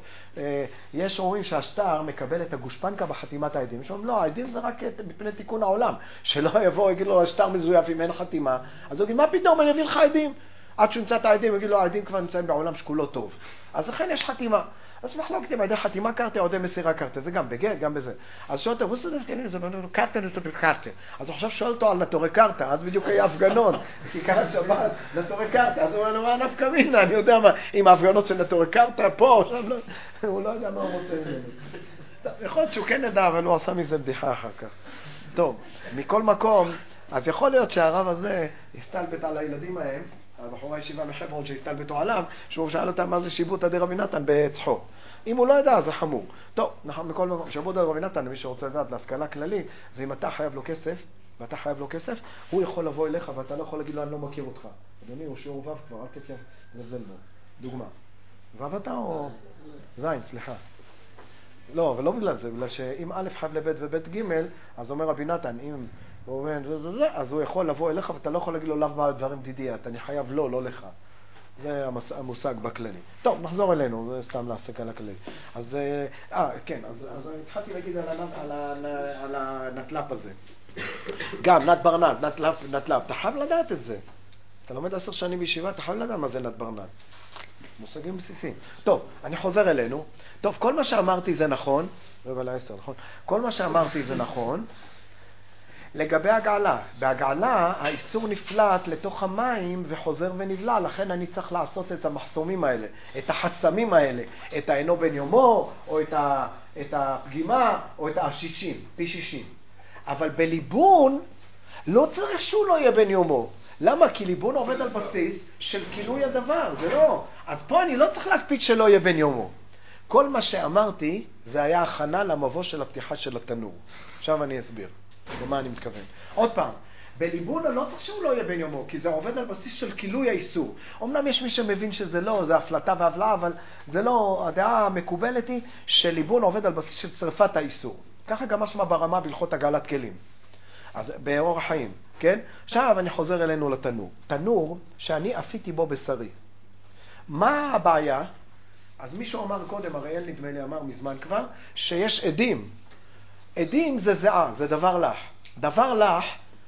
יש אומרים שהשטר מקבל את הגושפנקה בחתימת העדים. יש אומרים, לא, העדים זה רק מפני תיקון העולם. שלא יבוא, יגיד לו, השטר מזויף אם אין חתימה. אז הוא יגיד, מה פתאום, אני אביא לך עדים? עד שהוא ימצא את העדים, יגיד לו, העדים כבר נמצאים בעולם שכולו טוב. אז לכן יש חתימה. אז מחלוקת עם ידי חתימה קרתא או ידי מסירה קרתא, זה גם בגט, גם בזה. אז שואל אותו, הוא סודר כן, זה בנו קרתא נטורי קרתא. אז הוא חושב שואל אותו על נטורי קרתא, אז בדיוק היה הפגנון, כיכר השבת, נטורי קרתא. אז הוא אומר לו, מה נפקא מינה, אני יודע מה, עם ההפגנות של נטורי קרתא פה, הוא לא יודע מה הוא רוצה ממנו. יכול להיות שהוא כן ידע, אבל הוא עשה מזה בדיחה אחר כך. טוב, מכל מקום, אז יכול להיות שהרב הזה הסתלבט על הילדים ההם, הבחורי הישיבה מחברון שהסתלבטו עליו, שהוא שאל אותם מה זה שיבותא דרבי נתן בצחוק. אם הוא לא ידע, זה חמור. טוב, מכל מקום, שיבותא דרבי נתן, למי שרוצה לדעת, להשכלה כללית, זה אם אתה חייב לו כסף, ואתה חייב לו כסף, הוא יכול לבוא אליך, ואתה לא יכול להגיד לו, אני לא מכיר אותך. אדוני, הוא שיעור ו' כבר, אל תצא לזל בו. דוגמה. ו' אתה או... זין, סליחה. לא, אבל לא בגלל זה, בגלל שאם א' חייב לב' וב' ג', אז אומר רבי נתן, אם הוא אומר, זה, זה, זה, אז הוא יכול לבוא אליך, ואתה לא יכול להגיד לו לאו דברים דידי, אתה חייב לו, לא לך. זה המושג בכללי. טוב, נחזור אלינו, זה סתם להסתכל על הכללי. אז, אה, כן, אז, אז התחלתי להגיד על, על, על, על הנטל"פ הזה. גם, נת ברנת, נטל"פ, נטל"פ, אתה חייב לדעת את זה. אתה לומד עשר שנים בישיבה, אתה חייב לדעת מה זה נת ברנת. מושגים בסיסיים. טוב, אני חוזר אלינו. טוב, כל מה שאמרתי זה נכון, רבע לעשר, נכון? כל מה שאמרתי זה נכון, לגבי הגעלה. בהגעלה האיסור נפלט לתוך המים וחוזר ונבלע, לכן אני צריך לעשות את המחסומים האלה, את החסמים האלה, את האינו בן יומו, או את, ה, את הפגימה, או את השישים, פי שישים. אבל בליבון לא צריך שהוא לא יהיה בן יומו. למה? כי ליבון עובד על בסיס של כילוי הדבר, זה לא. אז פה אני לא צריך להקפיד שלא יהיה בן יומו. כל מה שאמרתי זה היה הכנה למבוא של הפתיחה של התנור. עכשיו אני אסביר. למה אני מתכוון? עוד פעם, בליבון אני לא צריך שהוא לא יהיה בן יומו, כי זה עובד על בסיס של כילוי האיסור. אמנם יש מי שמבין שזה לא, זה הפלטה והבלעה, אבל זה לא, הדעה המקובלת היא שליבון עובד על בסיס של שרפת האיסור. ככה גם משמע ברמה בהלכות הגעלת כלים. אז באור החיים, כן? עכשיו אני חוזר אלינו לתנור. תנור שאני אפיתי בו בשרי. מה הבעיה? אז מישהו אמר קודם, הראל נדמה לי אמר מזמן כבר, שיש עדים. עדים זה זהה, זה דבר לך. דבר לך,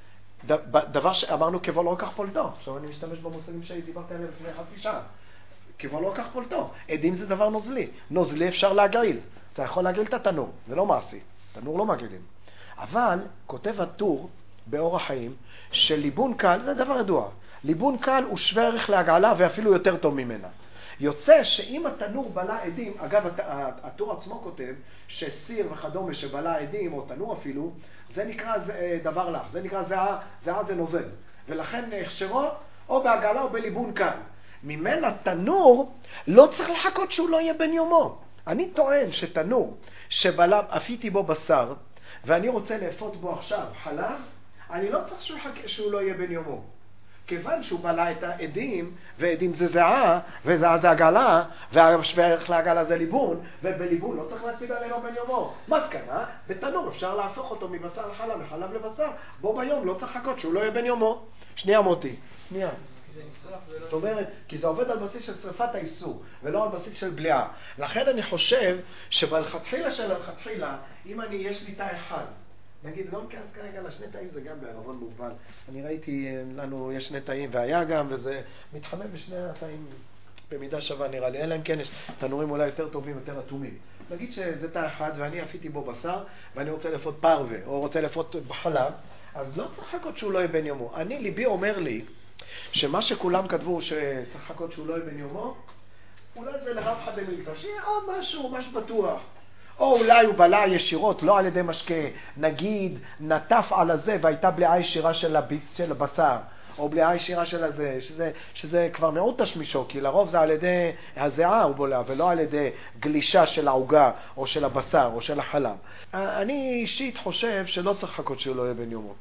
דבר שאמרנו כבר לא כך פולטו. עכשיו אני משתמש במושגים שדיברתי עליהם לפני חצי שעה. כבר לא כך פולטו. עדים זה דבר נוזלי. נוזלי אפשר להגעיל. אתה יכול להגעיל את התנור, זה לא מעשי. תנור לא מגעילים. אבל כותב הטור באור החיים שליבון קל, זה דבר ידוע. ליבון קל הוא שווה ערך להגעלה ואפילו יותר טוב ממנה. יוצא שאם התנור בלה עדים, אגב הטור עצמו כותב שסיר וכדומה שבלה עדים או תנור אפילו, זה נקרא דבר לך, זה נקרא זהה, זהה זה נוזל. ולכן הכשרו או בהגעלה או בליבון קל. ממילא תנור לא צריך לחכות שהוא לא יהיה בן יומו. אני טוען שתנור שבלה, אפיתי בו בשר, ואני רוצה לאפות בו עכשיו חלב, אני לא צריך שהוא, חכה, שהוא לא יהיה בן יומו. כיוון שהוא בלה את העדים, ועדים זה זהה, וזהה זה הגעלה, והשווה ערך להגעלה זה ליבון, ובליבון לא צריך להציג עלינו בן יומו. מסקנה, בתנור אפשר להפוך אותו מבשר לחלב, מחלב לבשר, בו ביום לא צריך לחכות שהוא לא יהיה בן יומו. שנייה מוטי, שנייה. זאת אומרת, כי זה עובד על בסיס של שריפת האיסור, ולא על בסיס של בליעה. לכן אני חושב שבלכתחילה של הלכתחילה, אם אני, יש לי תא אחד, נגיד, לא מכנס כרגע לשני תאים, זה גם בערבון מוגבל. אני ראיתי, לנו יש שני תאים, והיה גם, וזה מתחמם בשני התאים במידה שווה נראה לי. אלא אם כן יש תנורים אולי יותר טובים, יותר אטומים. נגיד שזה תא אחד, ואני אפיתי בו בשר, ואני רוצה לפות פרווה, או רוצה לפות בחלב, אז לא צריך לחכות שהוא לא יהיה בן יומו. אני, ליבי אומר לי, שמה שכולם כתבו שצריך לחכות שהוא לא יהיה בן יומו, אולי זה לרב אחד במילתא, שיהיה עוד משהו, משהו בטוח. או אולי הוא בלע ישירות, לא על ידי משקה, נגיד, נטף על הזה והייתה בליעה ישירה של הביץ של הבשר, או בליעה ישירה של הזה, שזה, שזה כבר מאוד תשמישו, כי לרוב זה על ידי הזיעה הוא בולע, ולא על ידי גלישה של העוגה, או של הבשר, או של החלב. אני אישית חושב שלא צריך לחכות שהוא לא יהיה בן יומו.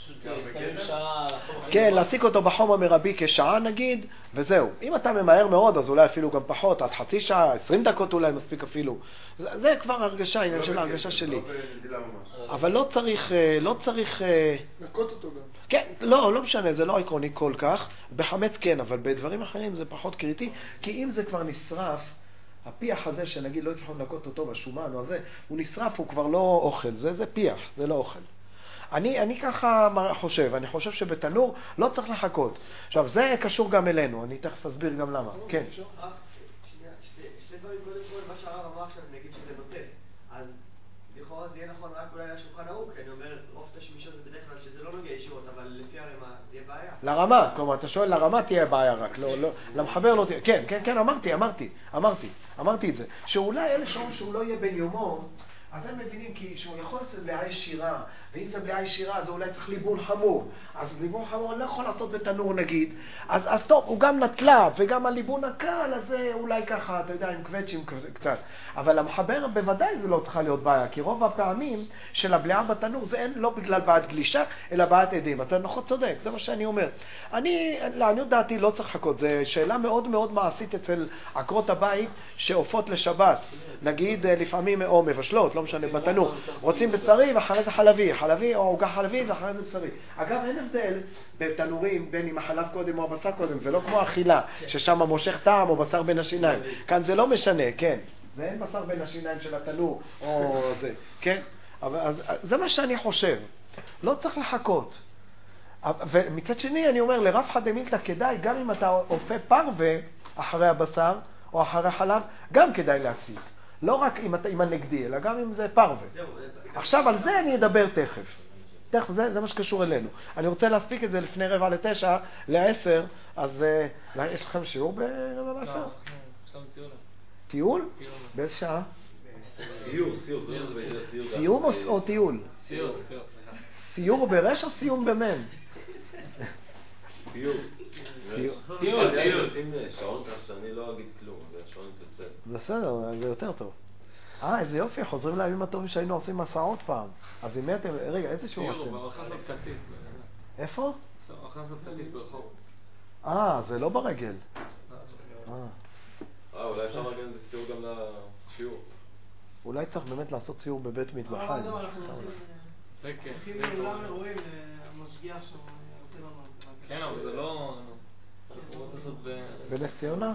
כן, להסיק אותו בחום המרבי כשעה נגיד, וזהו. אם אתה ממהר מאוד, אז אולי אפילו גם פחות, עד חצי שעה, עשרים דקות אולי מספיק אפילו. זה כבר הרגשה, עניין של הרגשה שלי. אבל לא צריך, לא צריך... לקוט אותו גם. כן, לא, לא משנה, זה לא עקרוני כל כך. בחמץ כן, אבל בדברים אחרים זה פחות קריטי, כי אם זה כבר נשרף, הפיח הזה שנגיד לא צריכים לנקות אותו בשומן או הזה, הוא נשרף, הוא כבר לא אוכל, זה, זה פיח, זה לא אוכל. אני, אני ככה חושב, אני חושב שבתנור לא צריך לחכות. עכשיו, זה קשור גם אלינו, אני תכף אסביר גם למה. כן. שני דברים, קודם כל, מה שהרב אמר עכשיו, נגיד שזה נוטף. אז לכאורה זה יהיה נכון רק אולי לשולחן ערוך, כי אני אומר, רוב תשמישות זה בדרך כלל שזה לא נוגע ישירות, אבל לפי הרמה זה יהיה בעיה. לרמה, כלומר, אתה שואל, לרמה תהיה בעיה רק, לא, לא, למחבר לא תהיה. כן, כן, כן, אמרתי, אמרתי, אמרתי, אמרתי את זה. שאולי אלה שאומרים שהוא לא יהיה בן יומו, אז הם מבינים כי שהוא יכול להיות בליעה ישירה, ואם זה בליעה ישירה אז אולי צריך ליבון חמור, אז ליבון חמור לא יכול לעשות בתנור נגיד, אז, אז טוב, הוא גם נטלה וגם הליבון הקל, אז זה אולי ככה, אתה יודע, עם קווצ'ים קצת, אבל המחבר בוודאי זה לא צריכה להיות בעיה, כי רוב הפעמים של הבליעה בתנור זה אין לא בגלל בעד גלישה, אלא בעד עדים. אתה נכון צודק, זה מה שאני אומר. אני, לעניות דעתי לא צריך לחכות, זו שאלה מאוד מאוד מעשית אצל עקרות הבית שעופות לשבת, נגיד לפעמים או מבשלות, לא משנה, בתנור, רוצים בשרי ואחרי זה חלבי, חלבי או עוגה חלבי ואחרי זה בשרי. אגב, אין הבדל בתנורים בין אם החלב קודם או הבשר קודם, זה לא כמו אכילה, ששם מושך טעם או בשר בין השיניים. כאן זה לא משנה, כן. זה אין בשר בין השיניים של התנור או זה, כן? אבל, אז, זה מה שאני חושב. לא צריך לחכות. ומצד שני אני אומר, לרב חד דמילתא כדאי, גם אם אתה אופה פרווה אחרי הבשר או אחרי החלב, גם כדאי להסיק. לא רק עם, עם הנגדי, אלא גם אם זה פרווה. עכשיו על זה אני אדבר תכף. תכף, זה, זה מה שקשור אלינו. אני רוצה להספיק את זה לפני רבע לתשע, לעשר, אז uh, יש לכם שיעור ברבע לעשר? לא, יש לנו טיול. טיול? באיזה שעה? סיור, סיור. סיום או טיול? סיור, סיור. סיור ברש או סיום במם? סיור. טיול, טיול. שים שעון כך שאני לא אגיד כלום, השעון תצא. בסדר, זה יותר טוב. אה, איזה יופי, חוזרים לימים הטובים שהיינו עושים מסעות פעם. אז אם אתם, רגע, איזה שיעור אתם? סיור, ברכה סבתתית. איפה? ברכה סבתתית ברחוב. אה, זה לא ברגל. אה, אולי אפשר להגיד את זה סיור גם לשיעור. אולי צריך באמת לעשות סיור בבית מטבחיים. זה כן. הולכים לאולם אירועים למשגיח שהוא יותר לנו. כן, אבל זה לא... בנס ציונה?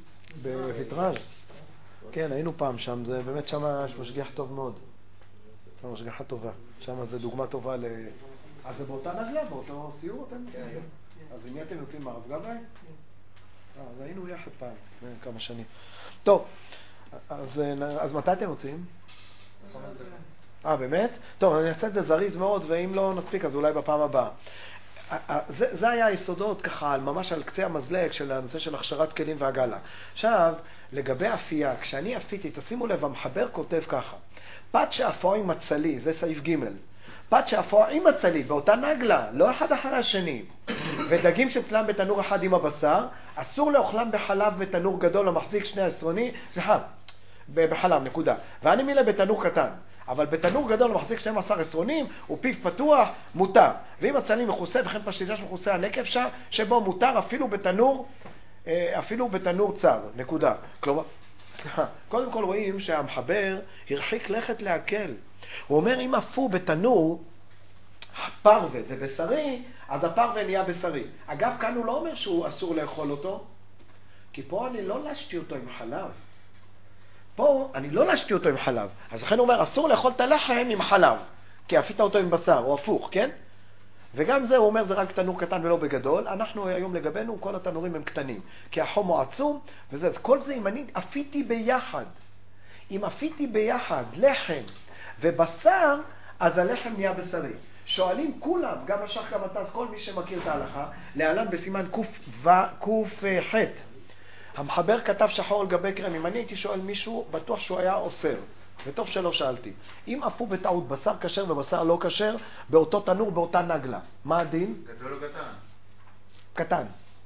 בויטראז'. כן, היינו פעם שם, זה באמת שם יש משגיח טוב מאוד. לא, השגחה טובה. שם זה דוגמה טובה ל... אז זה באותה נגלה, באותו סיור אתם? כן. אז עם מי אתם יוצאים מהרב גבאי? כן. אז היינו יחד פעם, כמה שנים. טוב, אז, אז מתי אתם יוצאים? אה, באמת? טוב, אני אעשה את זה זריז מאוד, ואם לא נספיק, אז אולי בפעם הבאה. זה, זה היה היסודות ככה, ממש על קצה המזלג של הנושא של הכשרת כלים ועגלה. עכשיו, לגבי אפייה, כשאני אפיתי, תשימו לב, המחבר כותב ככה, פת שאפו עם הצלי, זה סעיף ג', פת שאפו עם הצלי, באותה נגלה, לא אחד אחרי השני, ודגים שצלם בתנור אחד עם הבשר, אסור לאוכלם בחלב בתנור גדול המחזיק שני עשרוני, סליחה, בחלב, נקודה. ואני מילה בתנור קטן. אבל בתנור גדול מחזיק שנים עשר עשרונים, הוא פיו פתוח, מותר. ואם הצלי מכוסה, וכן פשטידה שמכוסה הנקב שם, שבו מותר אפילו בתנור, אפילו בתנור צר, נקודה. כלומר, קודם כל רואים שהמחבר הרחיק לכת להקל. הוא אומר, אם אפו בתנור, פרווה זה בשרי, אז הפרווה נהיה בשרי. אגב, כאן הוא לא אומר שהוא אסור לאכול אותו, כי פה אני לא לשתי אותו עם חלב. פה אני לא לשתי אותו עם חלב. אז לכן הוא אומר, אסור לאכול את הלחם עם חלב, כי אפית אותו עם בשר, או הפוך, כן? וגם זה, הוא אומר, זה רק תנור קטן ולא בגדול. אנחנו היום לגבינו, כל התנורים הם קטנים, כי החום הוא עצום, וזה, אז כל זה, אם אני אפיתי ביחד, אם אפיתי ביחד לחם ובשר, אז הלחם נהיה בשרי. שואלים כולם, גם השח גם אתה, כל מי שמכיר את ההלכה, להלן בסימן קוף ח' המחבר כתב שחור על גבי קרם. אם אני הייתי שואל מישהו, בטוח שהוא היה אוסר, וטוב שלא שאלתי. אם אפו בטעות בשר כשר ובשר לא כשר, באותו תנור, באותה נגלה, מה הדין? גדול או קטן? קטן.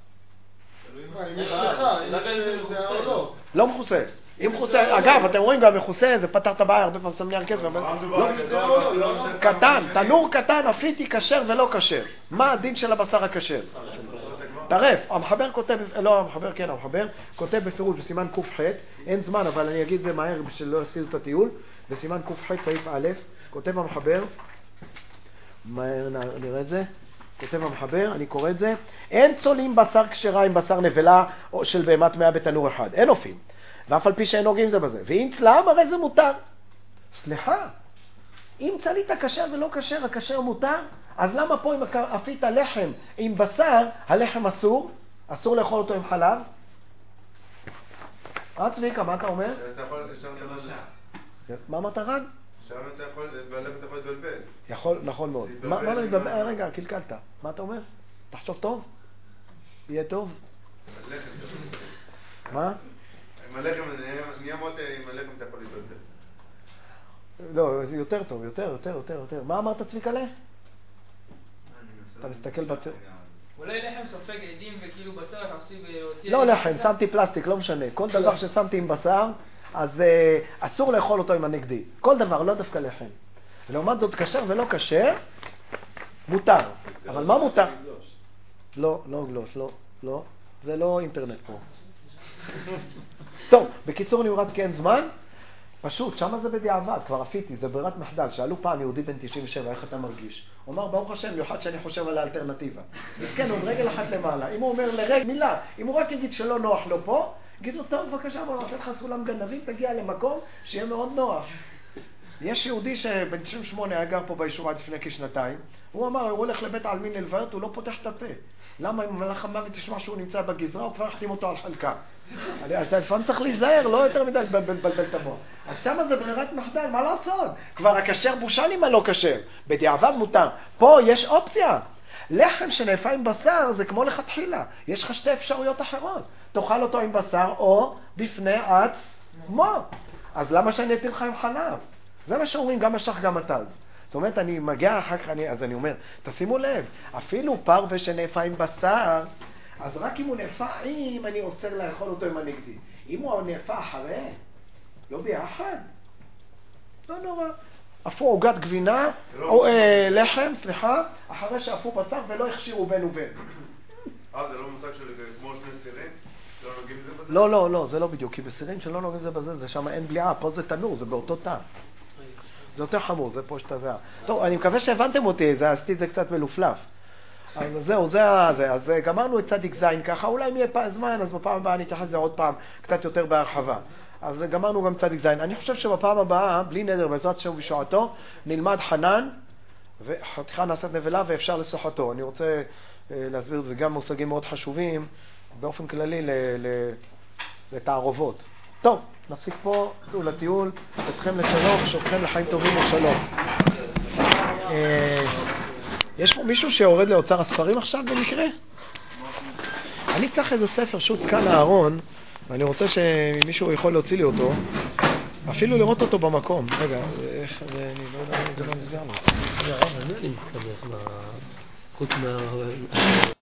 לא. לא מכוסה. אם מכוסה, אגב, אתם רואים גם מכוסה, זה פתר את הבעיה, הרבה פעמים סמני הרכס, קטן, תנור קטן, אפיתי כשר ולא כשר. מה הדין של הבשר הכשר? טרף, המחבר כותב, לא המחבר, כן, המחבר כותב בפירוש בסימן קוף ח', אין זמן, אבל אני אגיד זה מהר בשביל לא להסיר את הטיול, בסימן קוף ח' סעיף א', כותב המחבר, מהר נראה את זה, כותב המחבר, אני קורא את זה, אין צולים בשר כשרה עם בשר נבלה או של בהמת מאה בתנור אחד, אין אופים, ואף על פי שאין נוגעים זה בזה, ואם צלם הרי זה מותר. סליחה, אם צלית כשר ולא כשר, הכשר מותר, אז למה פה אם אפית לחם עם בשר, הלחם אסור? אסור לאכול אותו עם חלב? אה צביקה, מה אתה אומר? אתה יכול, אפשר לבלבל. מה אמרת רן? שם אתה יכול, בלב אתה יכול לבלבל. יכול, נכון מאוד. מה לא לבלבל? רגע, קלקלת. מה אתה אומר? תחשוב טוב? יהיה טוב? מה? עם הלחם, אני אמרתי, עם הלחם אתה יכול לבלבל. לא, זה יותר טוב, יותר, יותר, יותר, יותר. מה אמרת צביקה לה? אתה מסתכל בצ... אולי לחם סופג עדים וכאילו בשר עשוי בהוציא... לא לחם, שמתי פלסטיק, לא משנה. כל דבר ששמתי עם בשר, אז אסור לאכול אותו עם הנגדי. כל דבר, לא דווקא לחם. ולעומת זאת כשר ולא כשר, מותר. אבל מה מותר? לא, לא גלוש, לא, לא. זה לא אינטרנט פה. טוב, בקיצור נמרד כי אין זמן. פשוט, שמה זה בדיעבד, כבר אפיתי, זה ברירת מחדל. שאלו פעם יהודי בן תשעים ושבע, איך אתה מרגיש? הוא אמר, ברוך השם, יוחד שאני חושב על האלטרנטיבה. מסכן, עוד רגל אחת למעלה. אם הוא אומר לרגע מילה, אם הוא רק יגיד שלא נוח לו פה, יגיד לו, טוב, בבקשה, בוא נעשה לך סולם גנבים, תגיע למקום שיהיה מאוד נוח. יש יהודי שבן תשעים ושמונה היה גר פה ביישוב עד לפני כשנתיים, הוא אמר, הוא הולך לבית העלמין ללוויות, הוא לא פותח את הפה. למה אם מלאך המוות תשמע שהוא נמצא בגזרה, הוא כבר יחתים אותו על חלקה. אז לפעמים צריך להיזהר, לא יותר מדי לבלבל את המוח. אז שמה זה ברירת מחדל, מה לעשות? כבר הכשר בושה לי מה לא כשר, בדיעבד מותר. פה יש אופציה. לחם שנאפה עם בשר זה כמו לכתחילה. יש לך שתי אפשרויות אחרות. תאכל אותו עם בשר או בפני עצמו. אז למה שאני אטיל לך עם חלב? זה מה שאומרים גם השח גם התז. זאת אומרת, אני מגיע אחר כך, אני, אז אני אומר, תשימו לב, אפילו פרווה שנאפה עם בשר, אז רק אם הוא נאפה עם, אני אוסר לאכול אותו עם הנגדי. אם הוא נאפה אחרי, לא ביחד, לא נורא. אפו עוגת גבינה, או אה, לחם, סליחה, אחרי שאפו בשר ולא הכשירו בין ובין. אה, זה לא מושג של כמו שני סירים? שלא נוגעים זה בזה? לא, לא, לא, זה לא בדיוק, כי בסירים שלא נוגעים זה בזה, זה שם אין בליעה, פה זה תנור, זה באותו טעם. זה יותר חמור, זה פה שתבע. טוב, אני מקווה שהבנתם אותי, זה עשיתי את זה קצת מלופלף. אז זהו, זה זה. אז גמרנו את צדיק זין ככה, אולי אם יהיה זמן, אז בפעם הבאה אני אתייחס לזה עוד פעם, קצת יותר בהרחבה. אז גמרנו גם צדיק זין. אני חושב שבפעם הבאה, בלי נדר, בעזרת השם ובשעתו, נלמד חנן, וחתיכה נעשית נבלה ואפשר לשוחתו. אני רוצה להסביר את זה, גם מושגים מאוד חשובים, באופן כללי לתערובות. טוב, נפסיק פה, צאו לטיול, אתכם לשלום, שובכם לחיים טובים ושלום. יש פה מישהו שיורד לאוצר הספרים עכשיו במקרה? אני אקח איזה ספר שוץ כאן הארון, ואני רוצה שמישהו יכול להוציא לי אותו, אפילו לראות אותו במקום. רגע, איך, אני לא יודע אם זה לא נסגר לי. אני לא מסתבך חוץ מה...